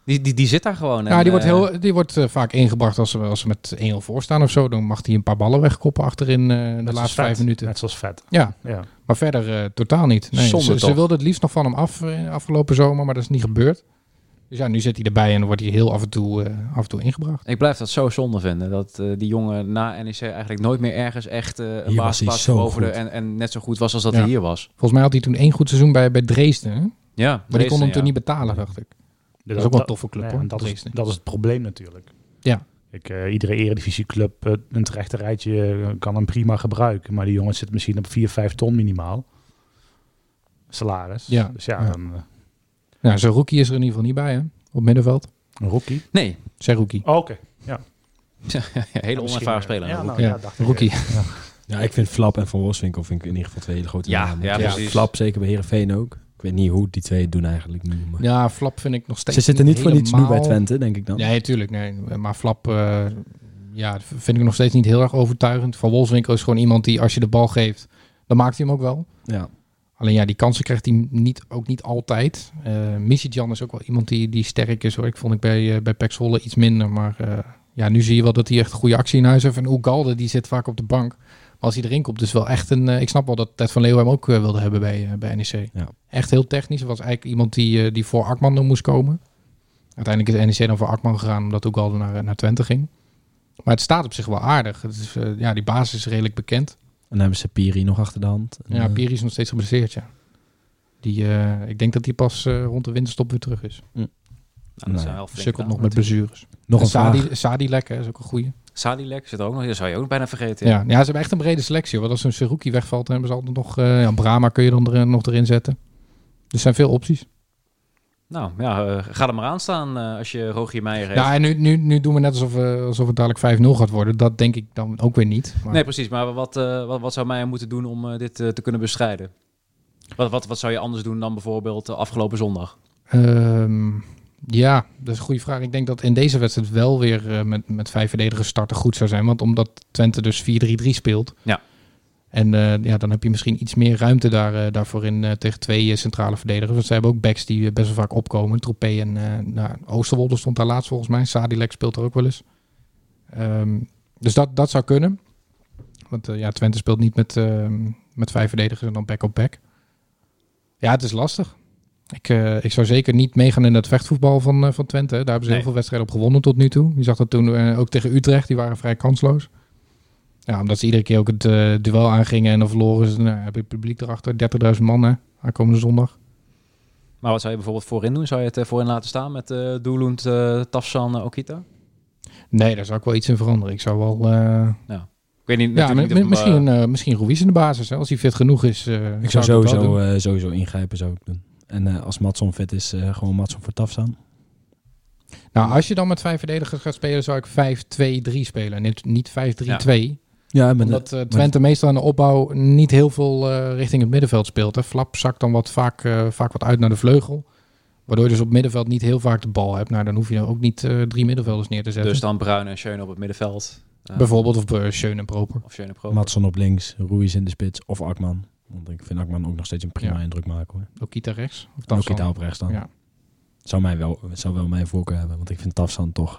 Speaker 2: Die zit daar gewoon.
Speaker 3: Ja,
Speaker 2: En,
Speaker 3: die wordt vaak ingebracht als ze met 1-0 voor staan of zo. Dan mag hij een paar ballen wegkoppen achterin de laatste 5 minuten.
Speaker 4: Net zoals Vet.
Speaker 3: Ja, maar verder totaal niet. Nee, ze wilden het liefst nog van hem afgelopen zomer, maar dat is niet gebeurd. Dus ja, nu zit hij erbij en dan wordt hij heel af en toe ingebracht.
Speaker 2: Ik blijf dat zo zonde vinden. Dat die jongen na NEC eigenlijk nooit meer ergens echt een basisplaats veroverde. En net zo goed was als dat hij hier was.
Speaker 3: Volgens mij had hij toen 1 goed seizoen bij Dresden. Hè?
Speaker 2: Ja,
Speaker 3: maar die kon hem toen niet betalen, dacht ik. Dat is ook wel een toffe club, hoor.
Speaker 4: Dat is het probleem natuurlijk.
Speaker 3: Ja.
Speaker 4: Iedere eredivisieclub, een terechte rijtje, kan hem prima gebruiken. Maar die jongen zit misschien op 4-5 ton minimaal. Salaris.
Speaker 3: Ja.
Speaker 4: Dus dan...
Speaker 3: Nou, zijn rookie is er in ieder geval niet bij, hè? Op middenveld.
Speaker 4: Een rookie?
Speaker 2: Nee.
Speaker 3: Zijn rookie.
Speaker 4: Oh, oké. Ja.
Speaker 2: Hele onervaren speler.
Speaker 3: Dacht rookie.
Speaker 5: Ja, ik vind Flap en Van Wolfswinkel vind ik in ieder geval 2 hele grote namen.
Speaker 2: Ja, precies.
Speaker 5: Flap zeker bij Heerenveen ook. Ik weet niet hoe die 2 het doen eigenlijk nu. Maar...
Speaker 3: Ja, Flap vind ik nog steeds.
Speaker 5: Ze zitten niet voor niets
Speaker 3: helemaal...
Speaker 5: nu bij Twente, denk ik dan.
Speaker 3: Nee, tuurlijk. Nee. Maar Flap vind ik nog steeds niet heel erg overtuigend. Van Wolfswinkel is gewoon iemand die, als je de bal geeft, dan maakt hij hem ook wel. Ja. Alleen die kansen krijgt hij ook niet altijd. Misitjan is ook wel iemand die sterk is, hoor. Ik vond bij PEC Zwolle iets minder. Maar nu zie je wel dat hij echt een goede actie in huis heeft. En Ugalde, die zit vaak op de bank. Maar als hij erin komt, is wel echt een... ik snap wel dat Ted van Leeuwen hem ook wilde hebben bij NEC. Ja. Echt heel technisch. Het was eigenlijk iemand die voor Akman er moest komen. Uiteindelijk is NEC dan voor Akman gegaan, omdat Ugalde naar Twente ging. Maar het staat op zich wel aardig. Het is, die basis is redelijk bekend.
Speaker 5: En dan hebben ze Piri nog achter de hand.
Speaker 3: Ja, Piri is nog steeds geblesseerd, ja. Ik denk dat hij pas rond de winterstop weer terug is. Sukkelt nog met blessures.
Speaker 5: Nog een
Speaker 3: Sadilek is ook een goeie.
Speaker 2: Sadilek zit er ook nog. Dat zou je ook bijna vergeten.
Speaker 3: Ja, ze hebben echt een brede selectie. Want als zo'n Seruki wegvalt, dan hebben ze altijd nog... Brahma kun je dan nog erin zetten. Er zijn veel opties.
Speaker 2: Nou, ga er maar aan staan als je Rogier Meijer heeft.
Speaker 3: Ja, en nu doen we net alsof het dadelijk 5-0 gaat worden. Dat denk ik dan ook weer niet. Maar...
Speaker 2: Nee, precies. Maar wat zou Meijer moeten doen om dit te kunnen bestrijden? Wat zou je anders doen dan bijvoorbeeld afgelopen zondag?
Speaker 3: Ja, dat is een goede vraag. Ik denk dat in deze wedstrijd wel weer met 5 verdedigers starten goed zou zijn. Want omdat Twente dus 4-3-3 speelt... Ja. En dan heb je misschien iets meer ruimte daarvoor in tegen 2 centrale verdedigers. Want ze hebben ook backs die best wel vaak opkomen. Troepé en Oosterwolde stond daar laatst volgens mij. Sadilek speelt er ook wel eens. Dus dat zou kunnen. Want Twente speelt niet met 5 verdedigers en dan back op back. Ja, het is lastig. Ik zou zeker niet meegaan in het vechtvoetbal van Twente. Daar hebben ze heel veel wedstrijden op gewonnen tot nu toe. Je zag dat toen ook tegen Utrecht. Die waren vrij kansloos. Ja, omdat ze iedere keer ook het duel aangingen en dan verloren ze. Nou, heb je het publiek erachter. 30.000 man aankomende zondag.
Speaker 2: Maar wat zou je bijvoorbeeld voorin doen? Zou je het voorin laten staan met Doelund, Tafsan, Okita?
Speaker 3: Nee, daar zou ik wel iets in veranderen. Ik zou wel...
Speaker 2: Ik weet niet,
Speaker 3: misschien Ruiz in de basis. Hè, als hij fit genoeg is.
Speaker 5: Ik zou sowieso ingrijpen, zou ik doen. En als Maatson fit is, gewoon Maatson voor Tafsan.
Speaker 3: Nou, als je dan met 5 verdedigers gaat spelen, zou ik 5-2-3 spelen. Niet 5-3-2.
Speaker 5: Ja,
Speaker 3: omdat Twente meestal aan de opbouw niet heel veel richting het middenveld speelt. Hè. Flap zakt dan vaak wat uit naar de vleugel. Waardoor je dus op middenveld niet heel vaak de bal hebt. Nou, dan hoef je ook niet 3 middenvelders neer te zetten.
Speaker 2: Dus dan Bruin en Schöne op het middenveld.
Speaker 3: Bijvoorbeeld, of Schöne en Proper.
Speaker 5: Maatson op links, Ruiz in de spits of Akman. Want ik vind Akman ook nog steeds een prima indruk maken, hoor.
Speaker 3: Okita rechts?
Speaker 5: Of Okita op rechts dan. Ja. Zou wel mijn voorkeur hebben. Want ik vind Tafsan toch...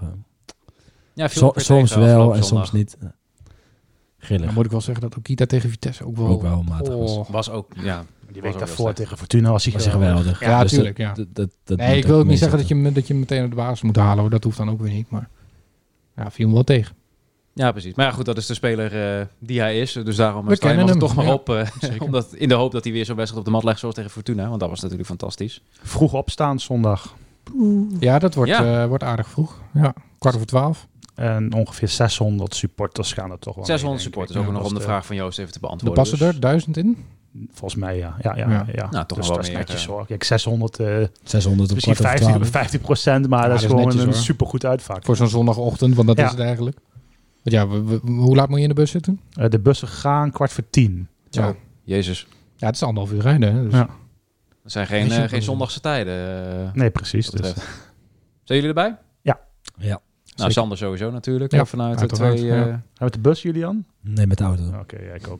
Speaker 5: soms wel en soms niet. Grillig.
Speaker 3: Dan moet ik wel zeggen dat Okita tegen Vitesse ook wel
Speaker 5: matig
Speaker 2: was ook, ja.
Speaker 4: Die week daarvoor tegen Fortuna was hij
Speaker 5: geweldig.
Speaker 3: Ja, natuurlijk. Ja. Nee, ik wil ook niet zeggen dat je meteen op de basis moet halen. Hoor. Dat hoeft dan ook weer niet. Maar ja, viel hem wel tegen.
Speaker 2: Ja, precies. Maar ja, goed, dat is de speler die hij is. Dus daarom sta je hem toch maar op. Omdat, in de hoop dat hij weer zo'n wedstrijd op de mat legt zoals tegen Fortuna. Want dat was natuurlijk fantastisch.
Speaker 4: Vroeg opstaan zondag.
Speaker 3: Ja, dat wordt aardig vroeg. Ja, 11:15.
Speaker 4: En ongeveer 600 supporters gaan er toch wel
Speaker 2: 600 supporters, ook nog om de vraag van Joost even te beantwoorden.
Speaker 3: Er passen er 1000 in?
Speaker 4: Volgens mij ja.
Speaker 2: Nou, toch
Speaker 4: dus
Speaker 2: wel
Speaker 4: dat is
Speaker 2: meer.
Speaker 4: netjes hoor. Kijk, 600
Speaker 5: misschien
Speaker 4: 50%, maar dat is gewoon
Speaker 3: netjes,
Speaker 4: een
Speaker 3: hoor.
Speaker 4: supergoed uitvak.
Speaker 3: Voor zo'n zondagochtend, want dat is het eigenlijk. Want ja, hoe laat moet je in de bus zitten?
Speaker 4: De bussen gaan 9:15.
Speaker 2: Ja. Jezus.
Speaker 3: Ja, het is 1,5 uur rijden. Hè, dus.
Speaker 4: Ja.
Speaker 2: Dat zijn geen zondagse tijden.
Speaker 4: Nee, precies. Dus.
Speaker 2: Zijn jullie erbij?
Speaker 5: Ja.
Speaker 2: Nou, Sander sowieso natuurlijk.
Speaker 3: Ja,
Speaker 2: vanuit
Speaker 3: uiteraard,
Speaker 2: 2...
Speaker 4: Met de bus, Julian?
Speaker 5: Nee, met de auto.
Speaker 4: Oké, ik ook.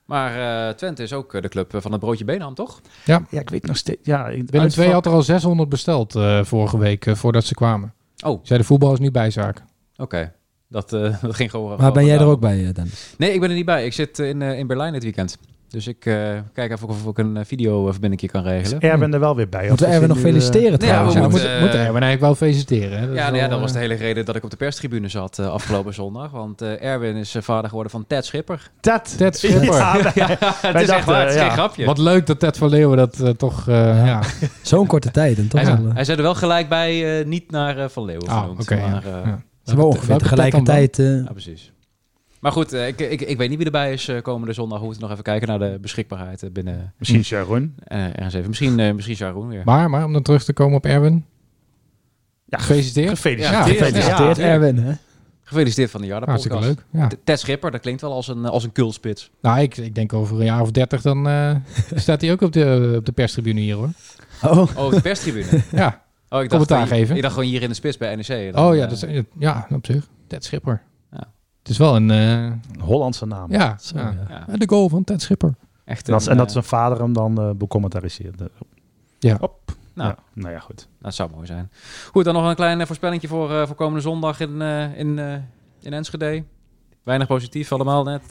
Speaker 2: Maar Twente is ook de club van het broodje Beenham, toch?
Speaker 4: Ja, ik weet nog steeds. Ja,
Speaker 3: Willem II had er al 600 besteld vorige week, voordat ze kwamen.
Speaker 2: Oh.
Speaker 3: Zei de voetbal is nu bijzaak.
Speaker 2: Oké. Dat ging gewoon...
Speaker 5: Maar ben jij er ook bij, Dennis?
Speaker 2: Nee, ik ben er niet bij. Ik zit in Berlijn dit weekend. Dus ik kijk even of ik een videoverbinding kan regelen.
Speaker 4: Erwin er wel weer bij.
Speaker 5: Moeten we Erwin nog feliciteren trouwens?
Speaker 2: we
Speaker 3: Ja,
Speaker 2: moeten
Speaker 3: moet Erwin eigenlijk wel feliciteren. Hè?
Speaker 2: Dat was de hele reden dat ik op de perstribune zat afgelopen zondag. Want Erwin is vader geworden van Ted Schipper.
Speaker 3: Ted Schipper.
Speaker 2: Het is echt waar, het is geen grapje.
Speaker 3: Wat leuk dat Ted van Leeuwen dat toch...
Speaker 5: Zo'n korte tijd. En toch
Speaker 2: Hij zei er wel gelijk bij niet naar Van Leeuwen genoemd.
Speaker 3: Oké.
Speaker 2: Maar,
Speaker 5: Ze hebben ongeveer tegelijkertijd...
Speaker 2: Ja, precies. Maar goed, ik weet niet wie erbij is komende zondag. We moeten nog even kijken naar de beschikbaarheid binnen...
Speaker 4: Misschien Sharon.
Speaker 2: Ergens even. Misschien Sharon weer.
Speaker 3: Maar om dan terug te komen op Erwin.
Speaker 4: Ja,
Speaker 3: gefeliciteerd.
Speaker 5: Gefeliciteerd, Erwin. Hè?
Speaker 2: Gefeliciteerd van de Jarda podcast.
Speaker 3: Hartstikke leuk. Ja.
Speaker 2: Ted Schipper, dat klinkt wel als een kultspits.
Speaker 3: Nou, ik denk over een jaar of 30 dan staat hij ook op de perstribune hier, hoor.
Speaker 2: Oh, op de perstribune?
Speaker 3: Ja.
Speaker 2: Oh, ik
Speaker 3: commentaar geven.
Speaker 2: Ik dacht gewoon hier in de spits bij NEC.
Speaker 3: Dan, ja, op zich. Ted Schipper.
Speaker 2: Ja.
Speaker 3: Het is wel
Speaker 4: een Hollandse naam.
Speaker 3: Ja, de goal van Ted Schipper.
Speaker 2: Echt
Speaker 4: en dat zijn vader hem dan becommentariseert.
Speaker 3: Ja.
Speaker 2: Nou
Speaker 4: ja, goed.
Speaker 2: Dat zou mooi zijn. Goed, dan nog een klein voorspellingje voor komende zondag in Enschede. Weinig positief allemaal net.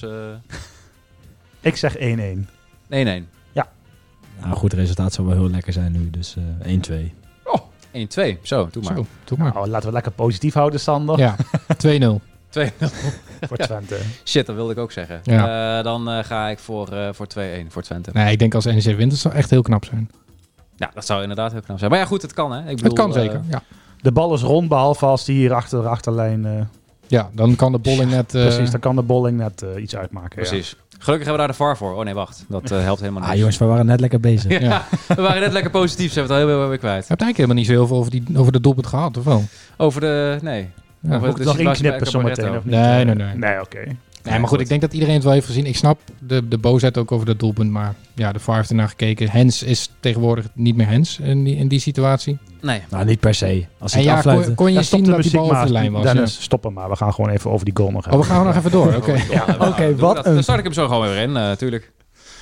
Speaker 4: Ik zeg 1-1.
Speaker 2: 1-1.
Speaker 4: Ja.
Speaker 5: Nou, goed resultaat zou wel heel lekker zijn nu. Dus 1-2.
Speaker 2: Oh, 1-2. Zo, doe maar.
Speaker 4: Nou, laten we lekker positief houden, Sander.
Speaker 3: Ja, 2-0.
Speaker 2: 2-0.
Speaker 4: Voor Twente.
Speaker 2: Shit, dat wilde ik ook zeggen.
Speaker 3: Ja.
Speaker 2: Dan ga ik voor 2-1 voor Twente.
Speaker 3: Nee, ik denk als NEC wint, het zou echt heel knap zijn.
Speaker 2: Ja, dat zou inderdaad heel knap zijn. Maar ja, goed, het kan, hè? Ik bedoel,
Speaker 3: het kan zeker, ja.
Speaker 4: De bal is rond, behalve als die hier achter de achterlijn...
Speaker 3: Ja, dan kan de bolling net...
Speaker 4: Precies, dan kan de bolling net iets uitmaken.
Speaker 2: Precies. Ja. Gelukkig hebben we daar de VAR voor. Oh nee, wacht. Dat helpt helemaal niet.
Speaker 5: Jongens, we waren net lekker bezig.
Speaker 2: Ja. We waren net lekker positief. Ze hebben het al heel veel weer kwijt.
Speaker 3: Je hebt eigenlijk helemaal niet zo heel veel over de doelpunt gehad, of wel?
Speaker 2: Over de... Nee.
Speaker 3: Ja.
Speaker 2: Over
Speaker 4: de nog inknippen zometeen, of niet?
Speaker 3: Nee,
Speaker 4: oké.
Speaker 3: Nee, maar goed, ik denk dat iedereen het wel heeft gezien. Ik snap de boosheid ook over dat doelpunt, maar ja, de VAR heeft ernaar gekeken. Hens is tegenwoordig niet meer Hens in die situatie.
Speaker 2: Nee.
Speaker 5: Nou, niet per se. Als hij
Speaker 3: en
Speaker 5: het afluit...
Speaker 3: kon je zien dat die bal over de lijn was.
Speaker 4: Dennis, stoppen maar. We gaan gewoon even over die goal nog hebben.
Speaker 3: We gaan nog even door.
Speaker 5: Oké, wat
Speaker 2: Dan start ik hem zo gewoon weer in, natuurlijk.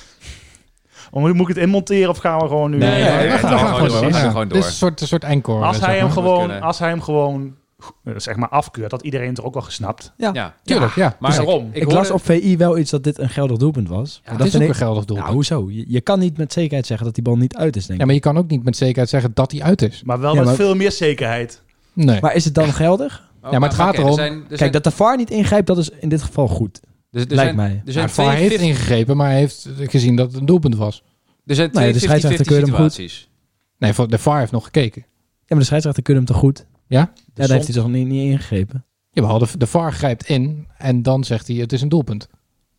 Speaker 4: Moet ik het inmonteren of gaan we gewoon nu...
Speaker 2: Nee, we gaan gewoon door.
Speaker 3: Dit is een soort encore.
Speaker 4: Als hij hem gewoon zeg maar afkeurt, dat iedereen het er ook wel gesnapt.
Speaker 5: Ja,
Speaker 3: tuurlijk. Ja.
Speaker 2: Maar
Speaker 4: waarom?
Speaker 5: Ik las op VI wel iets dat dit een geldig doelpunt was.
Speaker 3: Ja, dat is ook een geldig doelpunt.
Speaker 5: Nou, hoezo? Je kan niet met zekerheid zeggen dat die bal niet uit is, denk ik.
Speaker 3: Ja, maar je kan ook niet met zekerheid zeggen dat hij uit is.
Speaker 4: Maar wel met veel meer zekerheid.
Speaker 3: Nee.
Speaker 5: Maar is het dan geldig?
Speaker 3: Ja, maar het gaat erom...
Speaker 5: Kijk, dat de VAR niet ingrijpt, dat is in dit geval goed. Lijkt mij.
Speaker 3: De VAR heeft ingegrepen, maar hij heeft gezien dat het een doelpunt was.
Speaker 2: Er zijn twee 50-50 situaties.
Speaker 3: Nee, de VAR heeft nog gekeken.
Speaker 5: Ja, maar de scheidsrechter keurde hem toch goed?
Speaker 3: Ja?
Speaker 5: Ja, daar heeft hij toch niet ingegrepen?
Speaker 3: Jawel, de VAR grijpt in en dan zegt hij het is een doelpunt.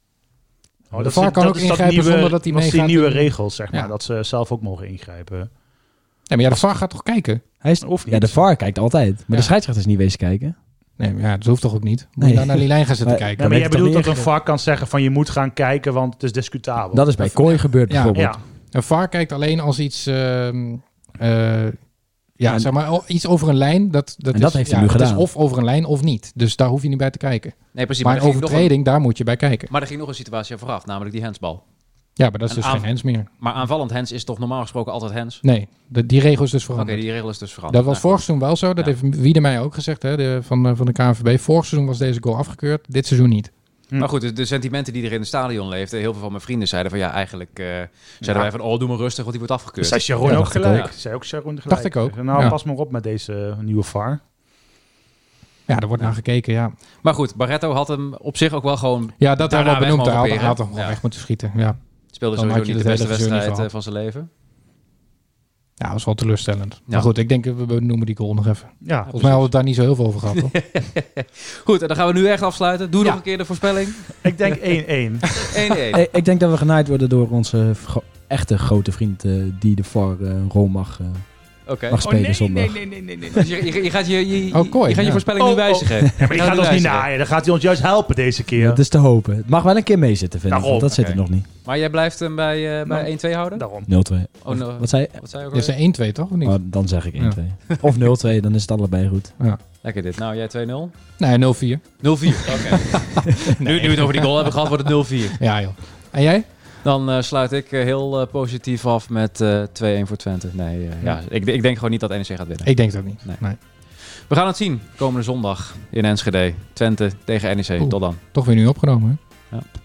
Speaker 3: De VAR kan ook ingrijpen zonder dat hij meegaat.
Speaker 4: Dat is die nieuwe regels, zeg maar. Ja. Dat ze zelf ook mogen ingrijpen.
Speaker 3: Ja, maar ja, de VAR gaat toch kijken?
Speaker 5: De VAR kijkt altijd. Maar de scheidsrechter is niet wezen kijken.
Speaker 3: Nee, maar ja, dat hoeft toch ook niet? Moet je dan naar die lijn gaan zitten kijken?
Speaker 4: Ja, maar jij bedoelt dat een VAR kan zeggen van je moet gaan kijken, want het is discutabel.
Speaker 5: Dat is bij Kooi gebeurd bijvoorbeeld.
Speaker 3: Ja. Een VAR kijkt alleen als iets... zeg maar iets over een lijn. Dat
Speaker 5: heeft hij nu gedaan.
Speaker 3: Het is of over een lijn of niet. Dus daar hoef je niet bij te kijken.
Speaker 2: Nee, precies.
Speaker 3: Maar een overtreding, daar moet je bij kijken.
Speaker 2: Maar er ging nog een situatie vooraf, namelijk die handsbal.
Speaker 3: Ja, maar dat is dus geen hands meer.
Speaker 2: Maar aanvallend hands is toch normaal gesproken altijd hands?
Speaker 3: Nee, die regel is dus veranderd.
Speaker 2: Oké, die regel is dus veranderd.
Speaker 3: Dat was vorig seizoen wel zo. Dat heeft Wieder mij ook gezegd, hè, van de KNVB. Vorig seizoen was deze goal afgekeurd. Dit seizoen niet.
Speaker 2: Maar goed, de sentimenten die er in het stadion leefden, heel veel van mijn vrienden zeiden van ja, eigenlijk zeiden wij van doe maar rustig, want die wordt afgekeurd.
Speaker 4: Zei Sharon ook gelijk. Zei ook Sharon gelijk.
Speaker 3: Dacht ik ook.
Speaker 4: Nou, pas maar op met deze nieuwe VAR.
Speaker 3: Ja, er wordt naar gekeken, ja.
Speaker 2: Maar goed, Barretto had hem op zich ook wel gewoon...
Speaker 3: Ja, dat hij wel benoemd. Hij had hem gewoon weg moeten schieten, ja.
Speaker 2: Speelde sowieso niet de beste wedstrijd van zijn leven.
Speaker 3: Ja, dat was wel teleurstellend. Ja. Maar goed, ik denk we noemen die goal nog even.
Speaker 4: Ja,
Speaker 3: volgens mij hadden we het daar niet zo heel veel over gehad, toch?
Speaker 2: Goed, en dan gaan we nu echt afsluiten. Doe nog een keer de voorspelling.
Speaker 4: Ik denk 1-1.
Speaker 2: 1-1.
Speaker 5: Ik denk dat we genaaid worden door onze echte grote vriend die de VAR rol mag spelen zondag.
Speaker 2: Nee. Dus je gaat je voorspelling nu wijzigen.
Speaker 4: Ja, maar die gaat ons niet naaien. Dan gaat hij ons juist helpen deze keer.
Speaker 5: Dat is te hopen. Het mag wel een keer meezitten, vind ik. Want dat zit er nog niet.
Speaker 2: Maar jij blijft hem bij 1-2 houden?
Speaker 4: Daarom.
Speaker 5: 0-2.
Speaker 2: Oh, no.
Speaker 5: Wat zei
Speaker 2: je ook?
Speaker 3: Is er 1-2 toch? Of niet?
Speaker 5: Oh, dan zeg ik 1-2. Ja. Of 0-2, dan is het allebei goed.
Speaker 3: Ja.
Speaker 2: Lekker dit. Nou, jij 2-0?
Speaker 3: Nee, 0-4.
Speaker 2: 0-4, oké. Nu we het over die goal hebben gehad, wordt het 0-4.
Speaker 3: Ja, joh. En jij?
Speaker 2: Dan sluit ik heel positief af met 2-1 voor Twente. Nee, ik denk gewoon niet dat NEC gaat winnen.
Speaker 3: Ik denk het ook niet. Nee.
Speaker 2: We gaan het zien komende zondag in Enschede. Twente tegen NEC. Tot dan.
Speaker 3: Toch weer nu opgenomen, hè?
Speaker 2: Ja.